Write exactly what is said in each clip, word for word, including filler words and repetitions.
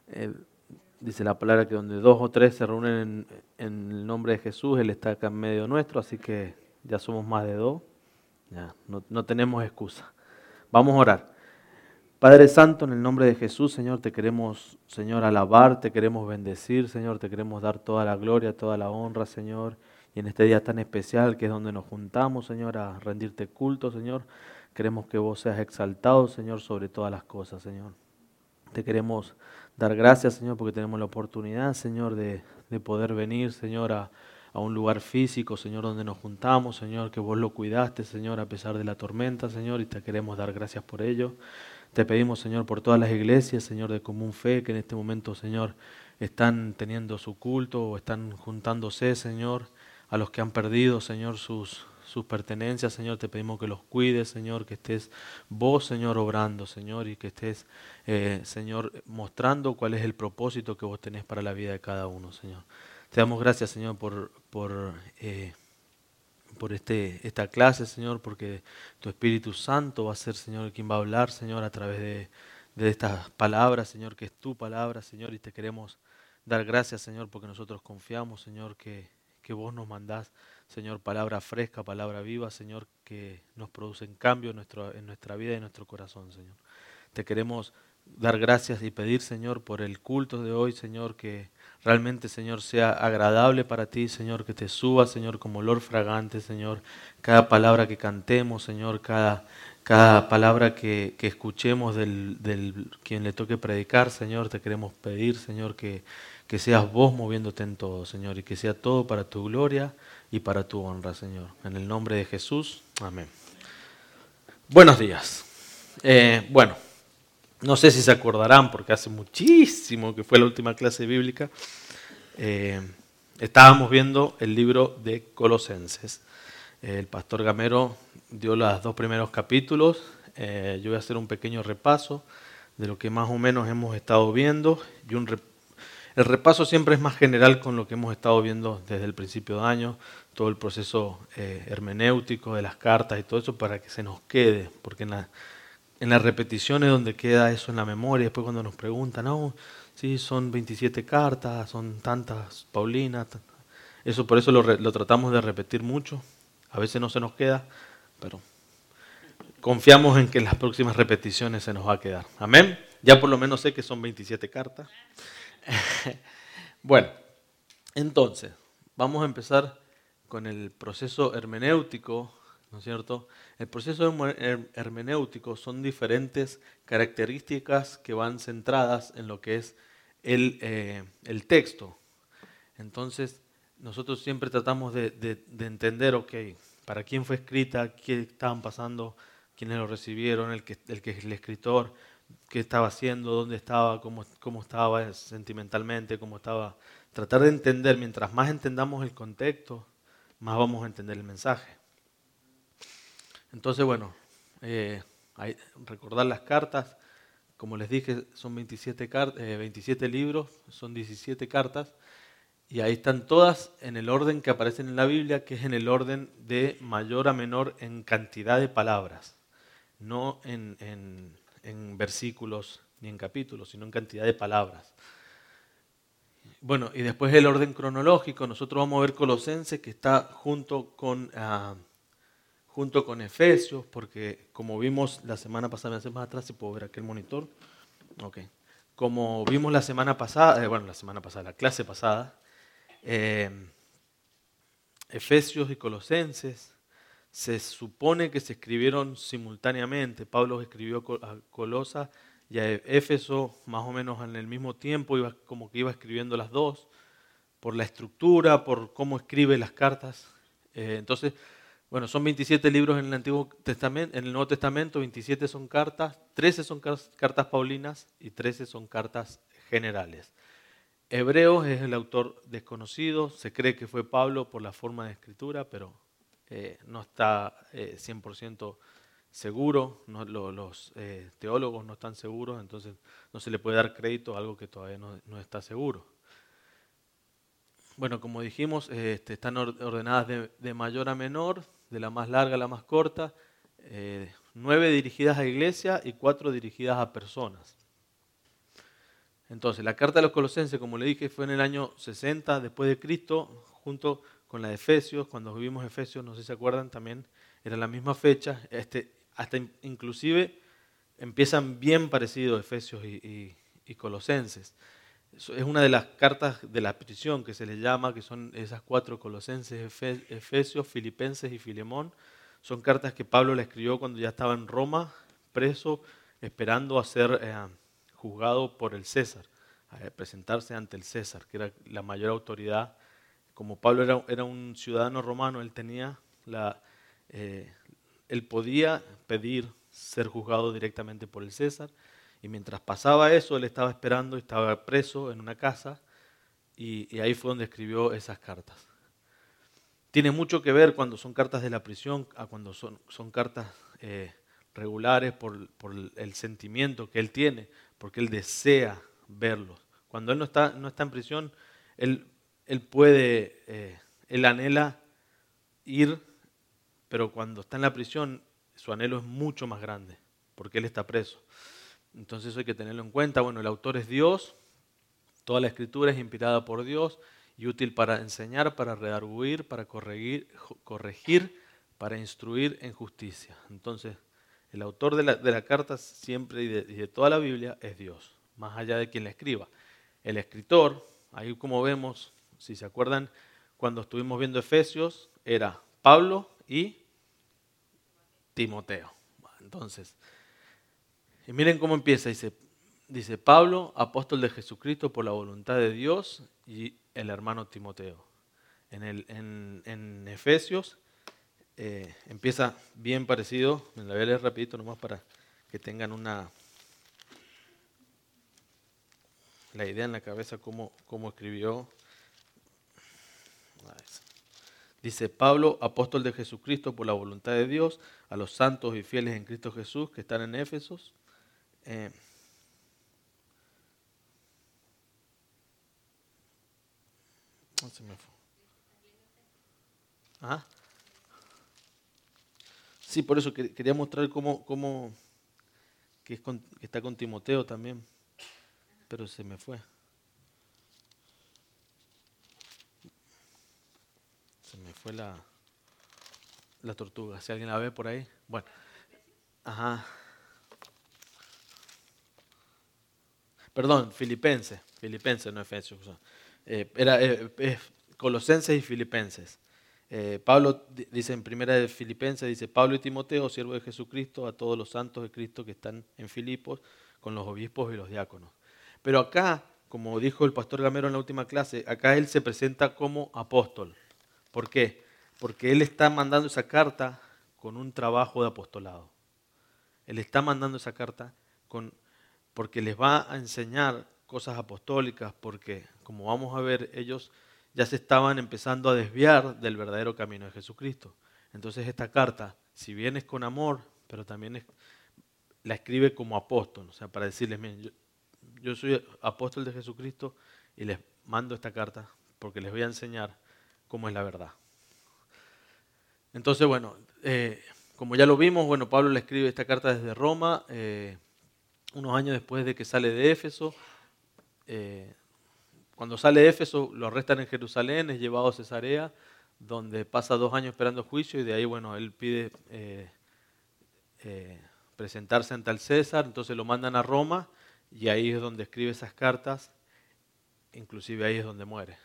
Eh, dice la palabra que donde dos o tres se reúnen en, en el nombre de Jesús, Él está acá en medio nuestro, así que ya somos más de dos, ya, no, no tenemos excusa. Vamos a orar. Padre Santo, en el nombre de Jesús, Señor, te queremos, Señor, alabar, te queremos bendecir, Señor, te queremos dar toda la gloria, toda la honra, Señor. Y en este día tan especial que es donde nos juntamos, Señor, a rendirte culto, Señor, queremos que vos seas exaltado, Señor, sobre todas las cosas, Señor. Te queremos dar gracias, Señor, porque tenemos la oportunidad, Señor, de, de poder venir, Señor, a, a un lugar físico, Señor, donde nos juntamos, Señor, que vos lo cuidaste, Señor, a pesar de la tormenta, Señor, y te queremos dar gracias por ello. Te pedimos, Señor, por todas las iglesias, Señor, de común fe, que en este momento, Señor, están teniendo su culto o están juntándose, Señor, a los que han perdido, Señor, sus, sus pertenencias, Señor, te pedimos que los cuides, Señor, que estés vos, Señor, obrando, Señor, y que estés, eh, Señor, mostrando cuál es el propósito que vos tenés para la vida de cada uno, Señor. Te damos gracias, Señor, por... por eh, por este, esta clase, Señor, porque tu Espíritu Santo va a ser, Señor, quien va a hablar, Señor, a través de, de estas palabras, Señor, que es tu palabra, Señor, y te queremos dar gracias, Señor, porque nosotros confiamos, Señor, que, que vos nos mandás, Señor, palabra fresca, palabra viva, Señor, que nos producen cambio en, nuestro, en nuestra vida y en nuestro corazón, Señor. Te queremos dar gracias y pedir, Señor, por el culto de hoy, Señor, que realmente, Señor, sea agradable para ti, Señor, que te suba, Señor, como olor fragante, Señor, cada palabra que cantemos, Señor, cada, cada palabra que, que escuchemos del, del quien le toque predicar, Señor, te queremos pedir, Señor, que, que seas vos moviéndote en todo, Señor, y que sea todo para tu gloria y para tu honra, Señor. En el nombre de Jesús, amén. Buenos días. Eh, bueno. No sé si se acordarán, porque hace muchísimo que fue la última clase bíblica, eh, estábamos viendo el libro de Colosenses. Eh, el pastor Gamero dio los dos primeros capítulos, eh, yo voy a hacer un pequeño repaso de lo que más o menos hemos estado viendo. Y un rep el repaso siempre es más general con lo que hemos estado viendo desde el principio de año, todo el proceso eh, hermenéutico de las cartas y todo eso para que se nos quede, porque en la En la repetición es donde queda eso en la memoria. Después cuando nos preguntan, no, sí, son veintisiete cartas, son tantas Paulinas. Eso, por eso lo, lo tratamos de repetir mucho. A veces no se nos queda, pero confiamos en que en las próximas repeticiones se nos va a quedar. Amén. Ya por lo menos sé que son veintisiete cartas. Bueno, entonces, vamos a empezar con el proceso hermenéutico, ¿no es cierto? El proceso hermenéutico son diferentes características que van centradas en lo que es el, eh, el texto. Entonces, nosotros siempre tratamos de, de, de entender, ok, para quién fue escrita, qué estaban pasando, quiénes lo recibieron, el que, el que es el escritor, qué estaba haciendo, dónde estaba, cómo, cómo estaba sentimentalmente, cómo estaba. Tratar de entender, mientras más entendamos el contexto, más vamos a entender el mensaje. Entonces, bueno, eh, hay, recordar las cartas, como les dije, son veintisiete, eh, veintisiete libros, son diecisiete cartas, y ahí están todas en el orden que aparecen en la Biblia, que es en el orden de mayor a menor en cantidad de palabras, no en, en, en versículos ni en capítulos, sino en cantidad de palabras. Bueno, y después el orden cronológico, nosotros vamos a ver Colosenses, que está junto con... Uh, junto con Efesios, porque como vimos la semana pasada, más atrás, si puedo ver aquel monitor, ok, como vimos la semana pasada, eh, bueno, la semana pasada, la clase pasada, eh, Efesios y Colosenses se supone que se escribieron simultáneamente. Pablo escribió a Colosa y a Éfeso más o menos en el mismo tiempo, iba, como que iba escribiendo las dos, por la estructura, por cómo escribe las cartas. Eh, entonces, bueno, son veintisiete libros en el Antiguo Testamento, en el Nuevo Testamento, veintisiete son cartas, trece son cartas paulinas y trece son cartas generales. Hebreos es el autor desconocido, se cree que fue Pablo por la forma de escritura, pero eh, no está eh, cien por ciento seguro, no, lo, los eh, teólogos no están seguros, entonces no se le puede dar crédito a algo que todavía no, no está seguro. Bueno, como dijimos, este, están ordenadas de, de mayor a menor, de la más larga a la más corta, eh, nueve dirigidas a iglesia y cuatro dirigidas a personas. Entonces, la carta de los Colosenses, como le dije, fue en el año sesenta después de Cristo, junto con la de Efesios. Cuando vivimos Efesios, no sé si se acuerdan, también era la misma fecha. Este, hasta in- inclusive empiezan bien parecidos Efesios y, y- y Colosenses. Eso es una de las cartas de la prisión que se les llama, que son esas cuatro: Colosenses, Efe- Efesios, Filipenses y Filemón. Son cartas que Pablo le escribió cuando ya estaba en Roma, preso, esperando a ser eh, juzgado por el César, a presentarse ante el César, que era la mayor autoridad. Como Pablo era, era un ciudadano romano, él tenía la, eh, él podía pedir ser juzgado directamente por el César, y mientras pasaba eso, él estaba esperando, estaba preso en una casa, y, y ahí fue donde escribió esas cartas. Tiene mucho que ver cuando son cartas de la prisión a cuando son, son cartas eh, regulares por, por el sentimiento que él tiene, porque él desea verlos. Cuando él no está, no está en prisión, él, él puede, eh, él anhela ir, pero cuando está en la prisión, su anhelo es mucho más grande, porque él está preso. Entonces eso hay que tenerlo en cuenta. Bueno, el autor es Dios, toda la escritura es inspirada por Dios y útil para enseñar, para redarguir, para corregir, corregir, para instruir en justicia. Entonces, el autor de la, de la carta siempre y de, y de toda la Biblia es Dios, más allá de quien la escriba. El escritor, ahí como vemos, si se acuerdan, cuando estuvimos viendo Efesios, era Pablo y Timoteo. Entonces, y miren cómo empieza, dice, dice Pablo, apóstol de Jesucristo por la voluntad de Dios, y el hermano Timoteo. En, el, en, en Efesios eh, empieza bien parecido, me la voy a leer rapidito nomás para que tengan una la idea en la cabeza cómo, cómo escribió. Dice Pablo, apóstol de Jesucristo por la voluntad de Dios, a los santos y fieles en Cristo Jesús que están en Éfesos. Eh, no se me fue. Ajá. Sí, por eso que- quería mostrar cómo, cómo que, es con- que está con Timoteo también, pero se me fue. Se me fue la, la tortuga. Si alguien la ve por ahí. Bueno, ajá. Perdón, Filipenses. Filipenses, no Efesios. Eh, era eh, eh, Colosenses y Filipenses. Eh, Pablo di- dice en primera de Filipenses, dice Pablo y Timoteo, siervo de Jesucristo, a todos los santos de Cristo que están en Filipos, con los obispos y los diáconos. Pero acá, como dijo el pastor Gamero en la última clase, acá él se presenta como apóstol. ¿Por qué? Porque él está mandando esa carta con un trabajo de apostolado. Él está mandando esa carta con, porque les va a enseñar cosas apostólicas, porque, como vamos a ver, ellos ya se estaban empezando a desviar del verdadero camino de Jesucristo. Entonces esta carta, si bien es con amor, pero también es, la escribe como apóstol, o sea, para decirles, miren, yo, yo soy apóstol de Jesucristo y les mando esta carta porque les voy a enseñar cómo es la verdad. Entonces, bueno, eh, como ya lo vimos, bueno, Pablo le escribe esta carta desde Roma, eh, unos años después de que sale de Éfeso. Eh, cuando sale de Éfeso, lo arrestan en Jerusalén, es llevado a Cesarea, donde pasa dos años esperando juicio, y de ahí, bueno, él pide eh, eh, presentarse ante el César, entonces lo mandan a Roma, y ahí es donde escribe esas cartas, inclusive ahí es donde muere.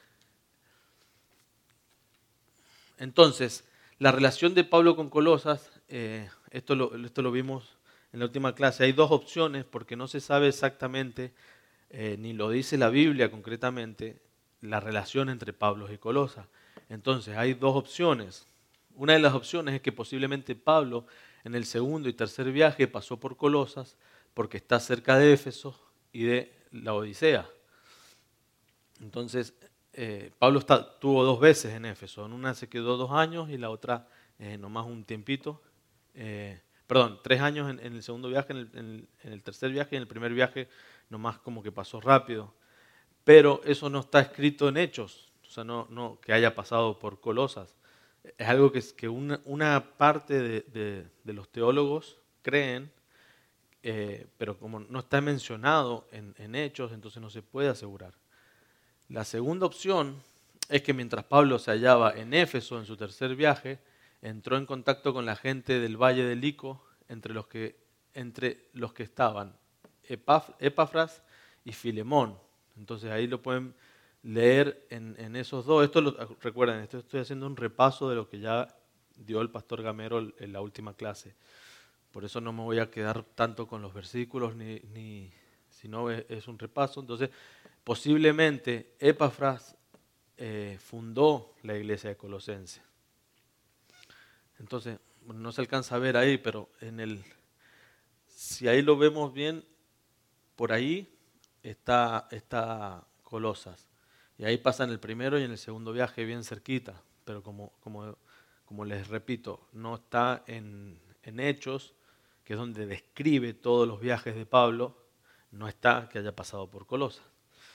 Entonces, la relación de Pablo con Colosas, eh, esto, lo, esto lo vimos en la última clase, hay dos opciones porque no se sabe exactamente, eh, ni lo dice la Biblia concretamente, la relación entre Pablo y Colosas. Entonces, hay dos opciones. Una de las opciones es que posiblemente Pablo en el segundo y tercer viaje pasó por Colosas porque está cerca de Éfeso y de la Odisea. Entonces, eh, Pablo está, tuvo dos veces en Éfeso. En una se quedó dos años y la otra eh, nomás un tiempito. Eh, perdón, tres años en, en el segundo viaje, en el, en, el, en el tercer viaje, y en el primer viaje nomás como que pasó rápido. Pero eso no está escrito en Hechos, o sea, no, no que haya pasado por Colosas. Es algo que, que una, una parte de, de, de los teólogos creen eh, pero como no está mencionado en, en Hechos, entonces no se puede asegurar. La segunda opción es que mientras Pablo se hallaba en Éfeso en su tercer viaje, entró en contacto con la gente del valle de Lico, entre los que, entre los que estaban Epaf- Epafras y Filemón. Entonces ahí lo pueden leer en, en esos dos. Esto lo, recuerden, esto estoy haciendo un repaso de lo que ya dio el pastor Gamero en la última clase. Por eso no me voy a quedar tanto con los versículos, ni, ni sino es, es un repaso. Entonces, posiblemente Epafras eh, fundó la iglesia de Colosense. Entonces, bueno, no se alcanza a ver ahí, pero en el, si ahí lo vemos bien, por ahí está, está Colosas. Y ahí pasan el primero y en el segundo viaje bien cerquita. Pero como, como, como les repito, no está en, en Hechos, que es donde describe todos los viajes de Pablo, no está que haya pasado por Colosas.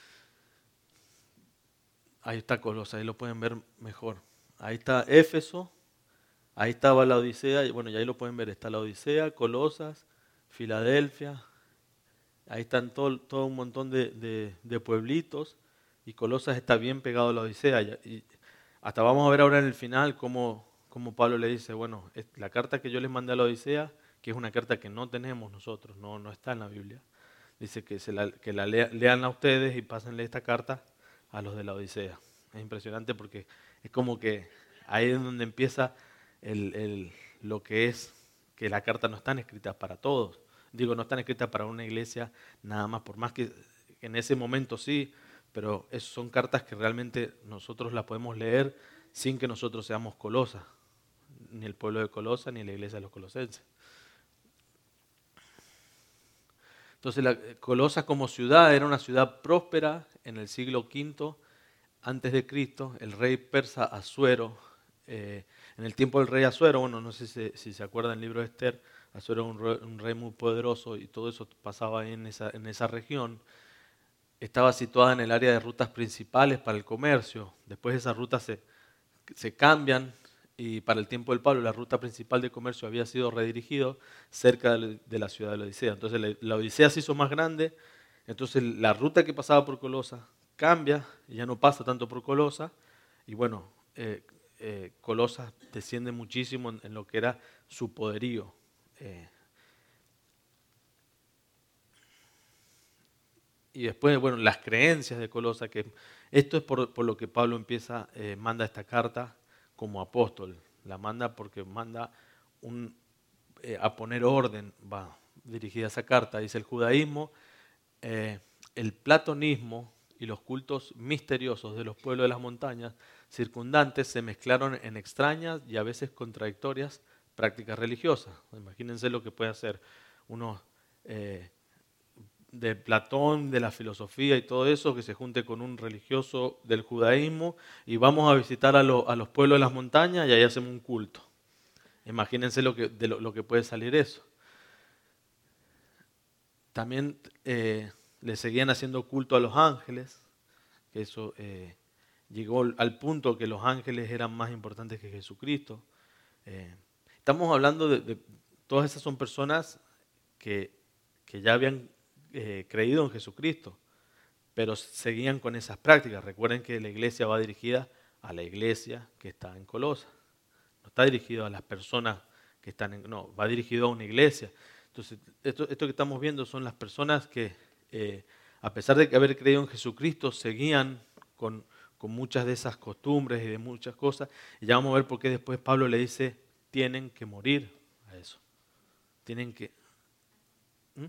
Ahí está Colosas, ahí lo pueden ver mejor. Ahí está Éfeso, ahí estaba la Odisea, y bueno, y ahí lo pueden ver, está la Odisea, Colosas, Filadelfia, ahí están todo, todo un montón de, de, de pueblitos, y Colosas está bien pegado a la Odisea. Y, y hasta vamos a ver ahora en el final cómo, cómo Pablo le dice, bueno, la carta que yo les mandé a la Odisea, que es una carta que no tenemos nosotros, no, no está en la Biblia, dice que, se la, que la lea, lean a ustedes y pásenle esta carta a los de la Odisea. Es impresionante porque es como que ahí es donde empieza el, el, lo que es que las cartas no están escritas para todos. Digo, no están escritas para una iglesia nada más, por más que en ese momento sí, pero es, son cartas que realmente nosotros las podemos leer sin que nosotros seamos Colosas, ni el pueblo de Colosa, ni la iglesia de los colosenses. Entonces, la, Colosas como ciudad era una ciudad próspera en el siglo quinto antes de Cristo. El rey persa Asuero, eh, en el tiempo del rey Asuero, bueno, no sé si, si se acuerdan del libro de Esther, Asuero era un rey, un rey muy poderoso y todo eso pasaba ahí en esa, en esa región. Estaba situada en el área de rutas principales para el comercio. Después esas rutas se, se cambian y para el tiempo del Pablo la ruta principal de comercio había sido redirigido cerca de la ciudad de la Odisea. Entonces la, la Odisea se hizo más grande, entonces la ruta que pasaba por Colosa cambia, y ya no pasa tanto por Colosa, y bueno, eh, eh, Colosa desciende muchísimo en, en lo que era su poderío. Eh, y después, bueno, las creencias de Colosa, que esto es por, por lo que Pablo empieza, eh, manda esta carta como apóstol. La manda porque manda un, eh, a poner orden, va dirigida a esa carta. Dice el judaísmo, eh, el platonismo y los cultos misteriosos de los pueblos de las montañas circundantes se mezclaron en extrañas y a veces contradictorias prácticas religiosas. Imagínense lo que puede hacer uno eh, de Platón, de la filosofía y todo eso, que se junte con un religioso del judaísmo y vamos a visitar a, lo, a los pueblos de las montañas y ahí hacemos un culto. Imagínense lo que, de lo, lo que puede salir eso. También eh, le seguían haciendo culto a los ángeles, que eso eh, llegó al punto que los ángeles eran más importantes que Jesucristo. Eh, estamos hablando de, de, todas esas son personas que, que ya habían eh, creído en Jesucristo, pero seguían con esas prácticas. Recuerden que la iglesia va dirigida a la iglesia que está en Colosas. No está dirigido a las personas que están en... No, va dirigido a una iglesia. Entonces, esto, esto que estamos viendo son las personas que, eh, a pesar de haber creído en Jesucristo, seguían con, con muchas de esas costumbres y de muchas cosas. Y ya vamos a ver por qué después Pablo le dice, tienen que morir a eso. Tienen que... ¿Mm?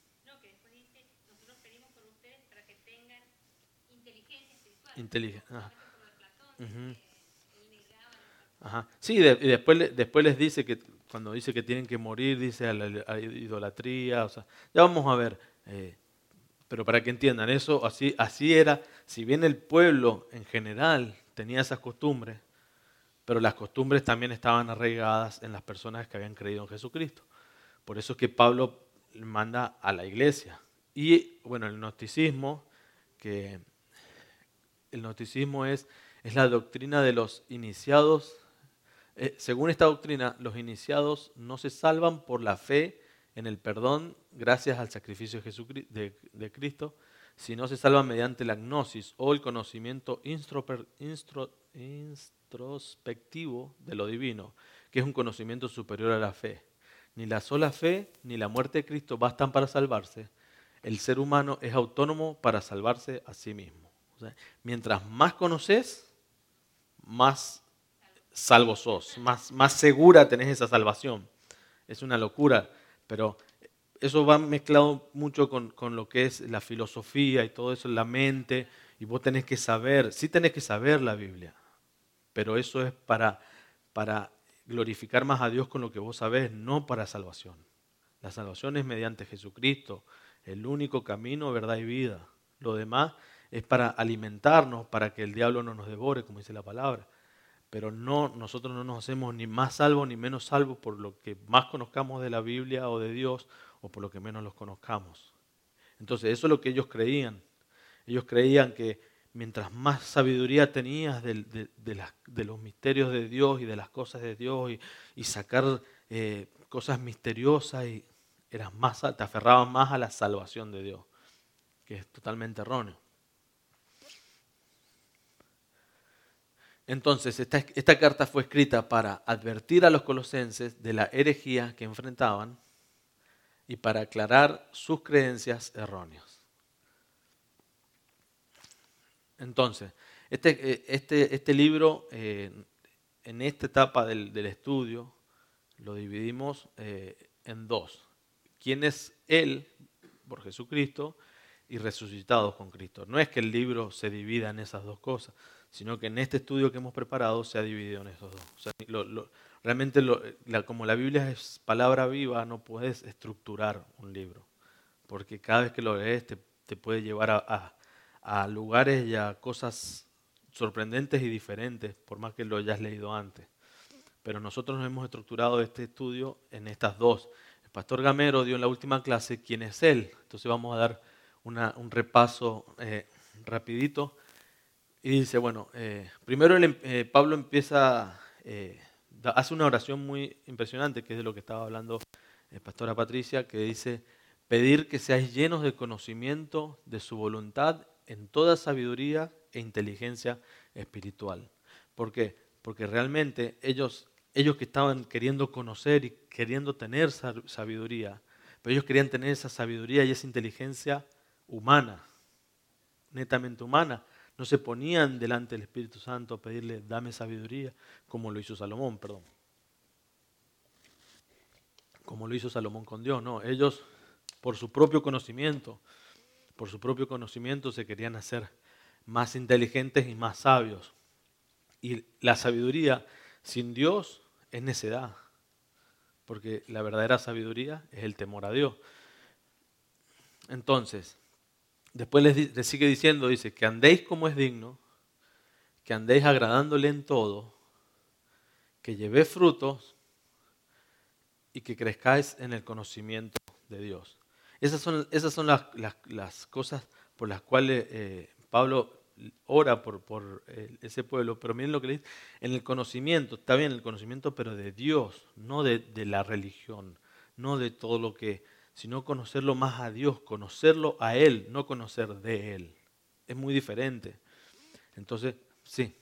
Inteligencia. Ah. Uh-huh. Ajá. Sí, de, y después, le- después les dice que cuando dice que tienen que morir, dice a la, a la idolatría, o sea, ya vamos a ver, eh, pero para que entiendan, eso así, así era, si bien el pueblo en general tenía esas costumbres, pero las costumbres también estaban arraigadas en las personas que habían creído en Jesucristo. Por eso es que Pablo manda a la iglesia. Y bueno, el gnosticismo, que el gnosticismo es, es la doctrina de los iniciados. Eh, según esta doctrina, los iniciados no se salvan por la fe en el perdón gracias al sacrificio de, Jesucri- de, de Cristo, sino se salva mediante la gnosis o el conocimiento instroper- instro- introspectivo de lo divino, que es un conocimiento superior a la fe. Ni la sola fe ni la muerte de Cristo bastan para salvarse. El ser humano es autónomo para salvarse a sí mismo. O sea, mientras más conoces, más salvo sos, más, más segura tenés esa salvación. Es una locura, pero eso va mezclado mucho con, con lo que es la filosofía y todo eso, la mente, y vos tenés que saber, sí tenés que saber la Biblia, pero eso es para, para glorificar más a Dios con lo que vos sabés, no para salvación. La salvación es mediante Jesucristo, el único camino, verdad y vida. Lo demás es para alimentarnos, para que el diablo no nos devore, como dice la palabra. Pero no, nosotros no nos hacemos ni más salvos ni menos salvos por lo que más conozcamos de la Biblia o de Dios o por lo que menos los conozcamos. Entonces, eso es lo que ellos creían. Ellos creían que mientras más sabiduría tenías de, de, de, las, de los misterios de Dios y de las cosas de Dios y, y sacar eh, cosas misteriosas, y eras más, te aferrabas más a la salvación de Dios, que es totalmente erróneo. Entonces, esta, esta carta fue escrita para advertir a los colosenses de la herejía que enfrentaban y para aclarar sus creencias erróneas. Entonces, este, este, este libro, eh, en esta etapa del, del estudio, lo dividimos eh, en dos. ¿Quién es Él por Jesucristo y resucitados con Cristo? No es que el libro se divida en esas dos cosas, sino que en este estudio que hemos preparado se ha dividido en esos dos. O sea, lo, lo, realmente, lo, la, como la Biblia es palabra viva, no puedes estructurar un libro, porque cada vez que lo lees te, te puede llevar a, a, a lugares y a cosas sorprendentes y diferentes, por más que lo hayas leído antes. Pero nosotros nos hemos estructurado este estudio en estas dos. El pastor Gamero dio en la última clase quién es Él. Entonces vamos a dar una, un repaso eh, rapidito. Y dice, bueno, eh, primero el, eh, Pablo empieza, eh, da, hace una oración muy impresionante, que es de lo que estaba hablando eh, pastora Patricia, que dice, pedir que seáis llenos de conocimiento de su voluntad en toda sabiduría e inteligencia espiritual. ¿Por qué? Porque realmente ellos, ellos que estaban queriendo conocer y queriendo tener sabiduría, pero ellos querían tener esa sabiduría y esa inteligencia humana, netamente humana. No se ponían delante del Espíritu Santo a pedirle, dame sabiduría, como lo hizo Salomón, perdón. Como lo hizo Salomón con Dios, no. Ellos, por su propio conocimiento, por su propio conocimiento se querían hacer más inteligentes y más sabios. Y la sabiduría sin Dios es necedad, porque la verdadera sabiduría es el temor a Dios. Entonces, después les, les sigue diciendo, dice, que andéis como es digno, que andéis agradándole en todo, que llevéis frutos y que crezcáis en el conocimiento de Dios. Esas son, esas son las, las, las cosas por las cuales eh, Pablo ora por, por eh, ese pueblo, pero miren lo que le dice, en el conocimiento, está bien el conocimiento, pero de Dios, no de, de la religión, no de todo lo que, sino conocerlo más a Dios, conocerlo a Él, no conocer de Él. Es muy diferente. Entonces, sí.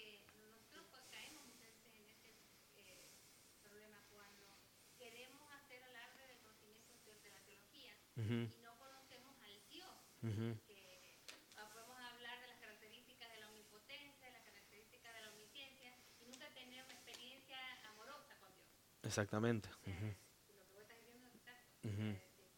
Uh-huh. Uh-huh. Exactamente. Uh-huh. Uh-huh.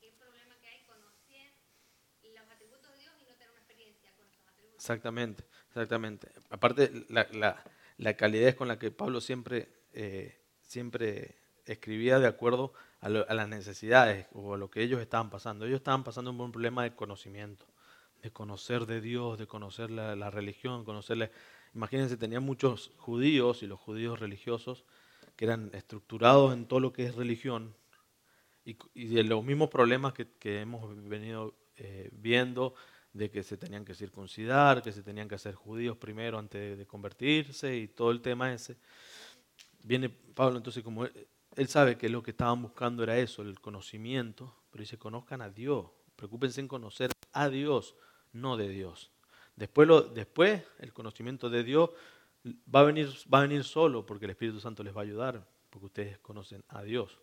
Exactamente, exactamente. Aparte, la, la, la calidez con la que Pablo siempre, eh, siempre escribía de acuerdo a, lo, a las necesidades o a lo que ellos estaban pasando. Ellos estaban pasando por un problema de conocimiento, de conocer de Dios, de conocer la, la religión, conocerle. Imagínense, tenían muchos judíos y los judíos religiosos que eran estructurados en todo lo que es religión y, y de los mismos problemas que, que hemos venido eh, viendo, de que se tenían que circuncidar, que se tenían que hacer judíos primero antes de, de convertirse y todo el tema ese. Viene Pablo entonces como él sabe que lo que estaban buscando era eso, el conocimiento, pero dice, conozcan a Dios, preocúpense en conocer a Dios, no de Dios. Después, lo, después el conocimiento de Dios va a, venir, va a venir solo, porque el Espíritu Santo les va a ayudar, porque ustedes conocen a Dios.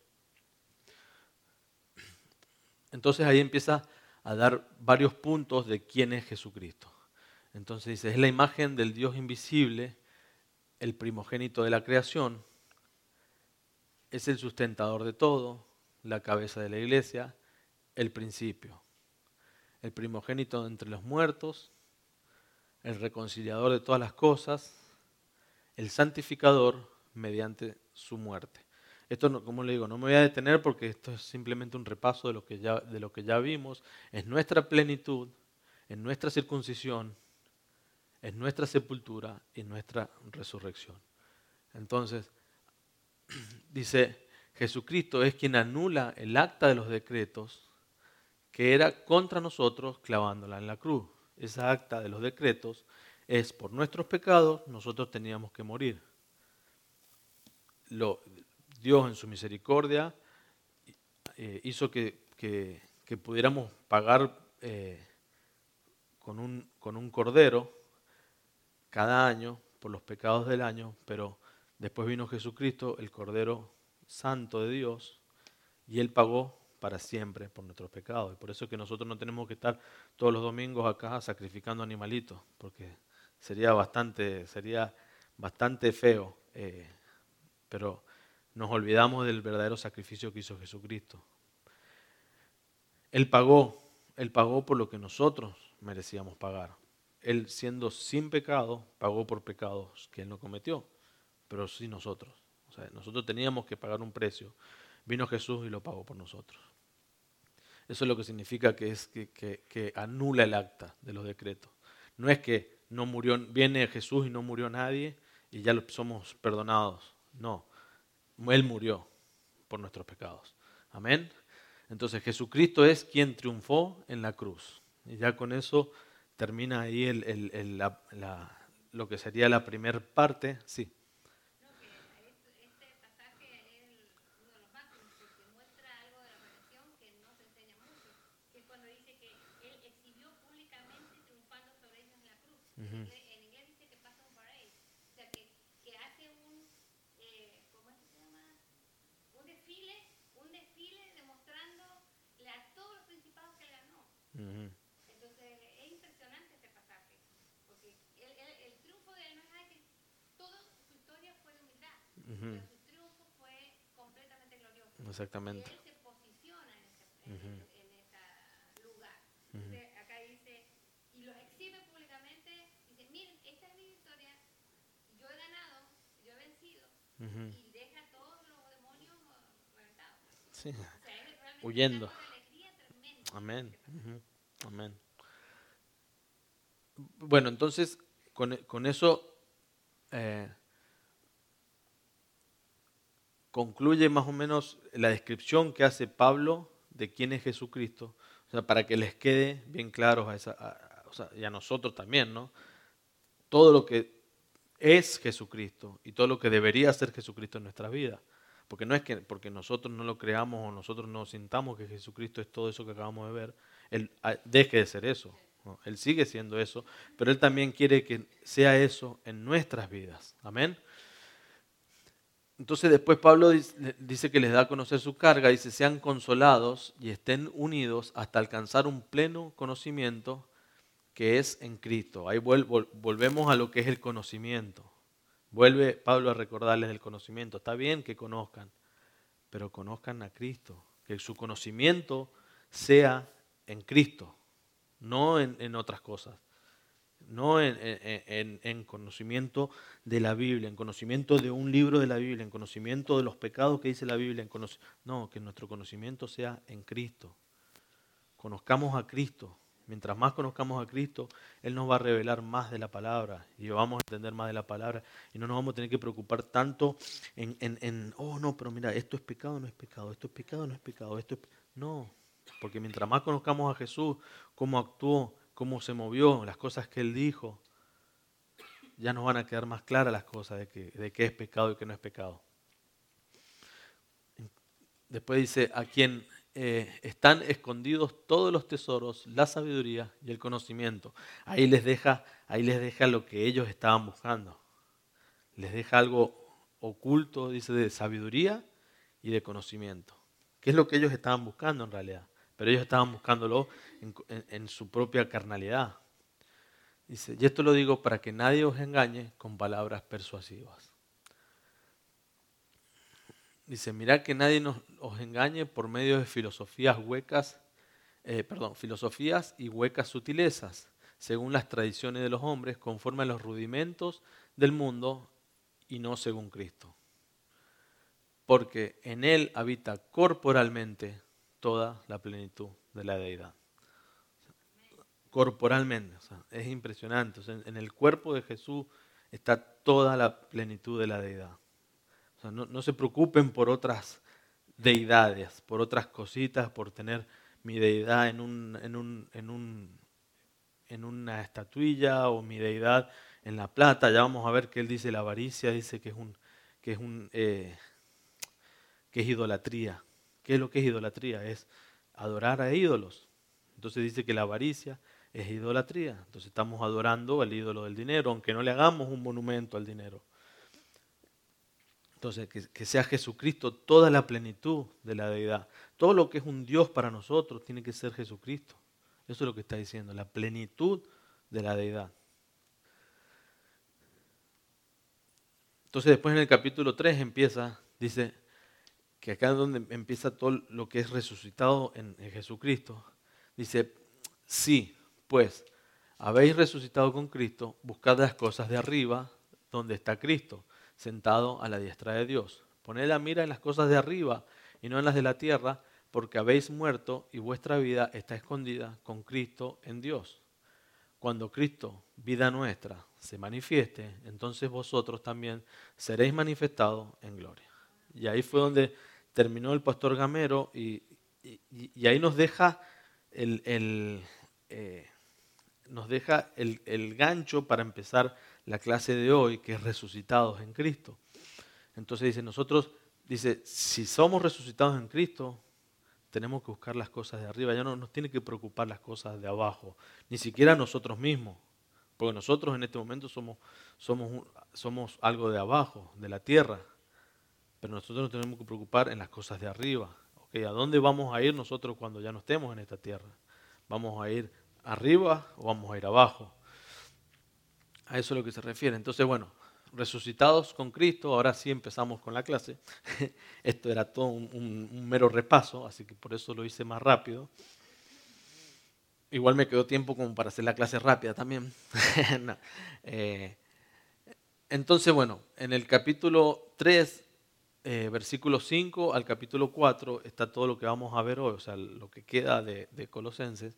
Entonces ahí empieza a dar varios puntos de quién es Jesucristo. Entonces dice, es la imagen del Dios invisible, el primogénito de la creación, es el sustentador de todo, la cabeza de la iglesia, el principio, el primogénito entre los muertos, el reconciliador de todas las cosas, el santificador mediante su muerte. Esto, no, como le digo, no me voy a detener porque esto es simplemente un repaso de lo que ya, de lo que ya vimos. Es nuestra plenitud, en nuestra circuncisión, en nuestra sepultura y nuestra resurrección. Entonces, dice, Jesucristo es quien anula el acta de los decretos que era contra nosotros clavándola en la cruz. Esa acta de los decretos es por nuestros pecados, nosotros teníamos que morir. Lo, Dios en su misericordia eh, hizo que, que, que pudiéramos pagar eh, con, un, con un cordero cada año por los pecados del año, pero después vino Jesucristo, el Cordero Santo de Dios, y Él pagó para siempre por nuestros pecados. Y por eso es que nosotros no tenemos que estar todos los domingos acá sacrificando animalitos, porque sería bastante, sería bastante feo. Eh, pero nos olvidamos del verdadero sacrificio que hizo Jesucristo. Él pagó, Él pagó por lo que nosotros merecíamos pagar. Él, siendo sin pecado, pagó por pecados que Él no cometió, pero sí nosotros. O sea, nosotros teníamos que pagar un precio. Vino Jesús y lo pagó por nosotros. Eso es lo que significa que, es, que, que, que anula el acta de los decretos. No es que no murió, viene Jesús y no murió nadie y ya somos perdonados. No, Él murió por nuestros pecados. Amén. Entonces Jesucristo es quien triunfó en la cruz. Y ya con eso termina ahí el, el, el, la, la, lo que sería la primera parte. Sí. Uh-huh. En inglés dice que pasa un parade, o sea, que, que hace un, eh, ¿cómo es que se llama? Un desfile, un desfile demostrándole a todos los principados que le ganó. Uh-huh. Entonces es impresionante este pasaje, porque el, el, el triunfo de él no es nada que toda su historia fue de humildad, uh-huh. Pero su triunfo fue completamente glorioso. Exactamente. Y él se posiciona en ese, en, uh-huh. en, en ese lugar. Uh-huh. Entonces, acá dice, y los exhibe públicamente, dice, miren, esta es mi victoria, yo he ganado, yo he vencido, uh-huh. Y deja a todos los demonios reventados. Sí. O sea, es huyendo. Una alegría tremenda. Amén. Uh-huh. Amén. Bueno, entonces, con, con eso eh, concluye más o menos la descripción que hace Pablo de quién es Jesucristo, o sea, para que les quede bien claro a esa, a, o sea, y a nosotros también, ¿no? Todo lo que es Jesucristo y todo lo que debería ser Jesucristo en nuestra vida. Porque no es que porque nosotros no lo creamos o nosotros no sintamos que Jesucristo es todo eso que acabamos de ver, Él deje de ser eso. ¿No? Él sigue siendo eso, pero Él también quiere que sea eso en nuestras vidas. Amén. Entonces después Pablo dice que les da a conocer su carga, dice, sean consolados y estén unidos hasta alcanzar un pleno conocimiento que es en Cristo. Ahí volvemos a lo que es el conocimiento. Vuelve Pablo a recordarles del conocimiento. Está bien que conozcan, pero conozcan a Cristo. Que su conocimiento sea en Cristo, no en, en otras cosas. No en, en, en, en conocimiento de la Biblia, en conocimiento de un libro de la Biblia, en conocimiento de los pecados que dice la Biblia. En conoc- no, que nuestro conocimiento sea en Cristo. Conozcamos a Cristo. Mientras más conozcamos a Cristo, Él nos va a revelar más de la palabra y vamos a entender más de la palabra y no nos vamos a tener que preocupar tanto en, en, en oh no, pero mira, esto es pecado, no es pecado, esto es pecado, no es pecado, esto es... No, porque mientras más conozcamos a Jesús, cómo actuó, cómo se movió, las cosas que Él dijo, ya nos van a quedar más claras las cosas de que, de qué es pecado y qué no es pecado. después dice, a quien eh, están escondidos todos los tesoros, la sabiduría y el conocimiento. Ahí les deja, ahí les deja lo que ellos estaban buscando. Les deja algo oculto, dice, de sabiduría y de conocimiento. ¿Qué es lo que ellos estaban buscando en realidad? Pero ellos estaban buscándolo en, en, en su propia carnalidad. Dice, y esto lo digo para que nadie os engañe con palabras persuasivas. Dice, mirad que nadie nos, os engañe por medio de filosofías huecas, eh, perdón, filosofías y huecas sutilezas, según las tradiciones de los hombres, conforme a los rudimentos del mundo y no según Cristo. Porque en Él habita corporalmente toda la plenitud de la deidad. Corporalmente, o sea, es impresionante. O sea, en el cuerpo de Jesús está toda la plenitud de la deidad. O sea, no, no se preocupen por otras deidades, por otras cositas, por tener mi deidad en un, en un, en un, en una estatuilla o mi deidad en la plata. Ya vamos a ver que él dice la avaricia, dice que es un, que es un, eh, que es idolatría. ¿Qué es lo que es idolatría? Es adorar a ídolos. Entonces dice que la avaricia es idolatría. Entonces estamos adorando al ídolo del dinero, aunque no le hagamos un monumento al dinero. Entonces, que, que sea Jesucristo toda la plenitud de la deidad. Todo lo que es un Dios para nosotros tiene que ser Jesucristo. Eso es lo que está diciendo, la plenitud de la deidad. Entonces después en el capítulo tres empieza, dice que acá es donde empieza todo lo que es resucitado en, en Jesucristo. Dice, sí, pues, habéis resucitado con Cristo, buscad las cosas de arriba, donde está Cristo, sentado a la diestra de Dios. Poned la mira en las cosas de arriba y no en las de la tierra, porque habéis muerto y vuestra vida está escondida con Cristo en Dios. Cuando Cristo, vida nuestra, se manifieste, entonces vosotros también seréis manifestados en gloria. Y ahí fue donde terminó el pastor Gamero y, y, y ahí nos deja el, el, eh, nos deja el, el gancho para empezar la clase de hoy, que es resucitados en Cristo. Entonces dice, nosotros, dice, si somos resucitados en Cristo, tenemos que buscar las cosas de arriba. Ya no nos tiene que preocupar las cosas de abajo, ni siquiera nosotros mismos, porque nosotros en este momento somos, somos, somos algo de abajo, de la tierra, pero nosotros nos tenemos que preocupar en las cosas de arriba. ¿Okay? ¿A dónde vamos a ir nosotros cuando ya no estemos en esta tierra? ¿Vamos a ir arriba o vamos a ir abajo? A eso es lo que se refiere. Entonces, bueno, resucitados con Cristo, ahora sí empezamos con la clase. Esto era todo un, un, un mero repaso, así que por eso lo hice más rápido. Igual me quedó tiempo como para hacer la clase rápida también. no. eh, entonces, bueno, en el capítulo tres, eh, versículo cinco al capítulo cuatro, está todo lo que vamos a ver hoy, o sea, lo que queda de, de Colosenses.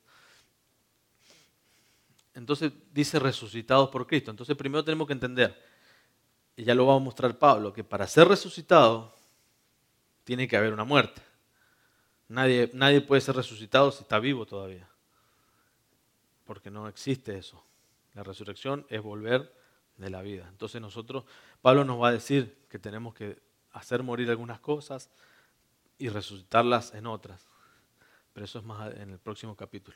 Entonces dice resucitados por Cristo. Entonces primero tenemos que entender, y ya lo va a mostrar Pablo, que para ser resucitado tiene que haber una muerte. Nadie, nadie puede ser resucitado si está vivo todavía, porque no existe eso. La resurrección es volver de la vida. Entonces nosotros, Pablo nos va a decir que tenemos que hacer morir algunas cosas y resucitarlas en otras. Pero eso es más en el próximo capítulo.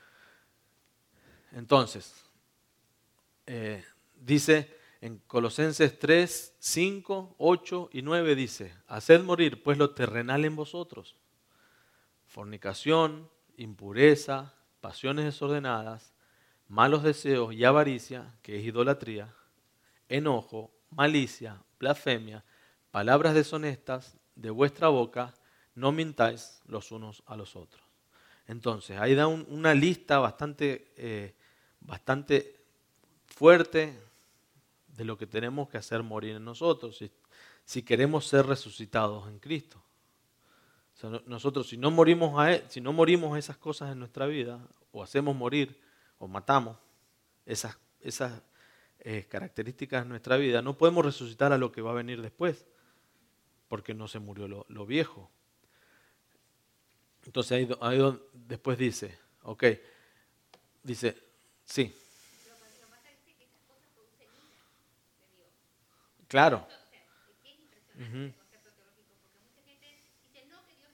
Entonces, eh, dice en Colosenses tres, cinco, ocho y nueve dice, haced morir pues lo terrenal en vosotros, fornicación, impureza, pasiones desordenadas, malos deseos y avaricia, que es idolatría, enojo, malicia, blasfemia, palabras deshonestas de vuestra boca, no mintáis los unos a los otros. Entonces, ahí da un, una lista bastante, eh, bastante fuerte de lo que tenemos que hacer morir en nosotros si, si queremos ser resucitados en Cristo. O sea, no, nosotros si no morimos a él, si no morimos a esas cosas en nuestra vida, o hacemos morir, o matamos esas, esas eh, características en nuestra vida, no podemos resucitar a lo que va a venir después, porque no se murió lo, lo viejo. Entonces ahí, ahí después dice, ok, dice, sí. Claro. Uh-huh.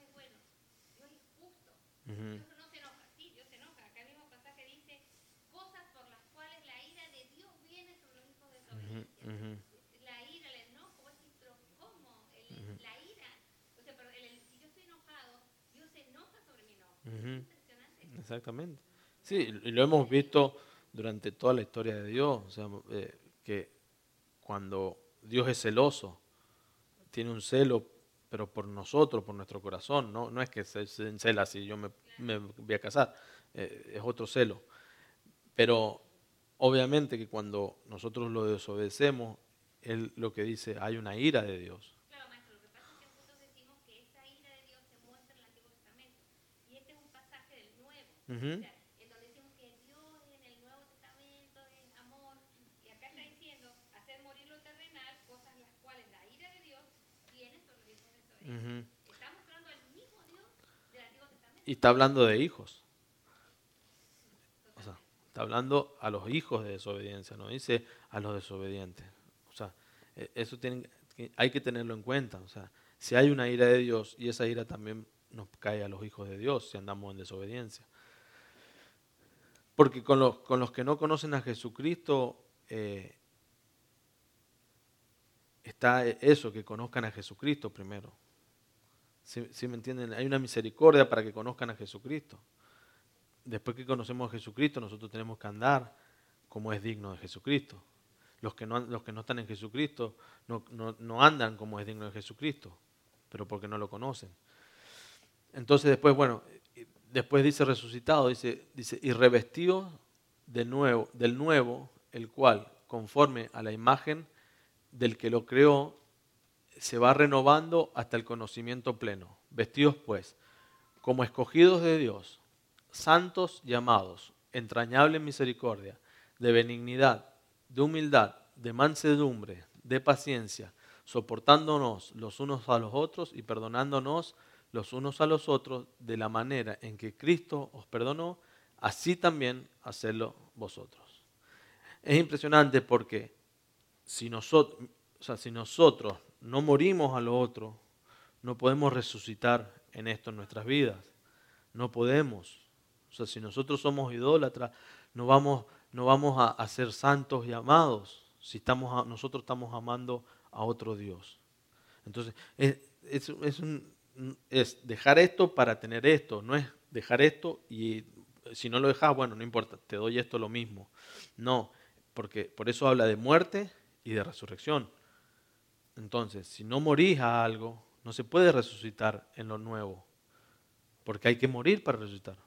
Ujú. Dios no se enoja, sí, Dios se enoja. Acá el mismo pasaje dice cosas por las cuales la ira de Dios viene sobre los hijos de Ujú, desobediencia. ujú, La ira, el enojo, vos decís, pero ¿cómo? El- ujú, la ira, o sea, pero el- el- si yo estoy enojado, Dios se enoja sobre mi enojo. Es ujú. impresionante. Exactamente. O Sí, sea, y lo hemos visto durante toda la historia de Dios, o sea, eh, que cuando Dios es celoso, tiene un celo, pero por nosotros, por nuestro corazón, no, no es que se, se encela si yo me, me voy a casar, eh, es otro celo. Pero obviamente que cuando nosotros lo desobedecemos, Él lo que dice, hay una ira de Dios. claro, maestro, lo que pasa es que nosotros decimos que esa ira de Dios se muestra en el Antiguo Testamento. Y este es un pasaje del Nuevo. O Ujú, sea, en donde decimos que Dios en el Nuevo Testamento es amor. Y acá está diciendo, hacer morir lo terrenal, cosas las cuales la ira de Dios viene sobre los hijos de desobediencia. ujú. Está mostrando al mismo Dios del Antiguo Y Testamento. está hablando de hijos. O sea, Totalmente. está hablando a los hijos de desobediencia, no dice a los desobedientes. O sea, eh, eso tienen, que- hay que tenerlo en cuenta. O sea, si hay una ira de Dios y esa ira también nos cae a los hijos de Dios si andamos en desobediencia. Porque con los, con los que no conocen a Jesucristo eh, está eso, que conozcan a Jesucristo primero. ¿Sí, sí me entienden? Hay una misericordia para que conozcan a Jesucristo. Después que conocemos a Jesucristo, nosotros tenemos que andar como es digno de Jesucristo. Los que no, los que no están en Jesucristo no, no, no andan como es digno de Jesucristo, pero porque no lo conocen. Entonces después, bueno, después dice resucitado, dice, dice y revestido de nuevo, del nuevo, el cual, conforme a la imagen del que lo creó, se va renovando hasta el conocimiento pleno. Vestidos pues, como escogidos de Dios, santos y amados, entrañable misericordia, de benignidad, de humildad, de mansedumbre, de paciencia, soportándonos los unos a los otros y perdonándonos los unos a los otros de la manera en que Cristo os perdonó, así también hacedlo vosotros. Es impresionante porque si nosotros, o sea, si nosotros no morimos a lo otro, no podemos resucitar en esto en nuestras vidas. No podemos. O sea, si nosotros somos idólatras, no vamos, no vamos a, a ser santos y amados si estamos a- nosotros estamos amando a otro Dios. Entonces, es, es, es un- es dejar esto para tener esto, no es dejar esto y si no lo dejas, bueno, no importa, te doy esto lo mismo. No, porque por eso habla de muerte y de resurrección. Entonces, si no morís a algo, no se puede resucitar en lo nuevo, porque hay que morir para resucitar.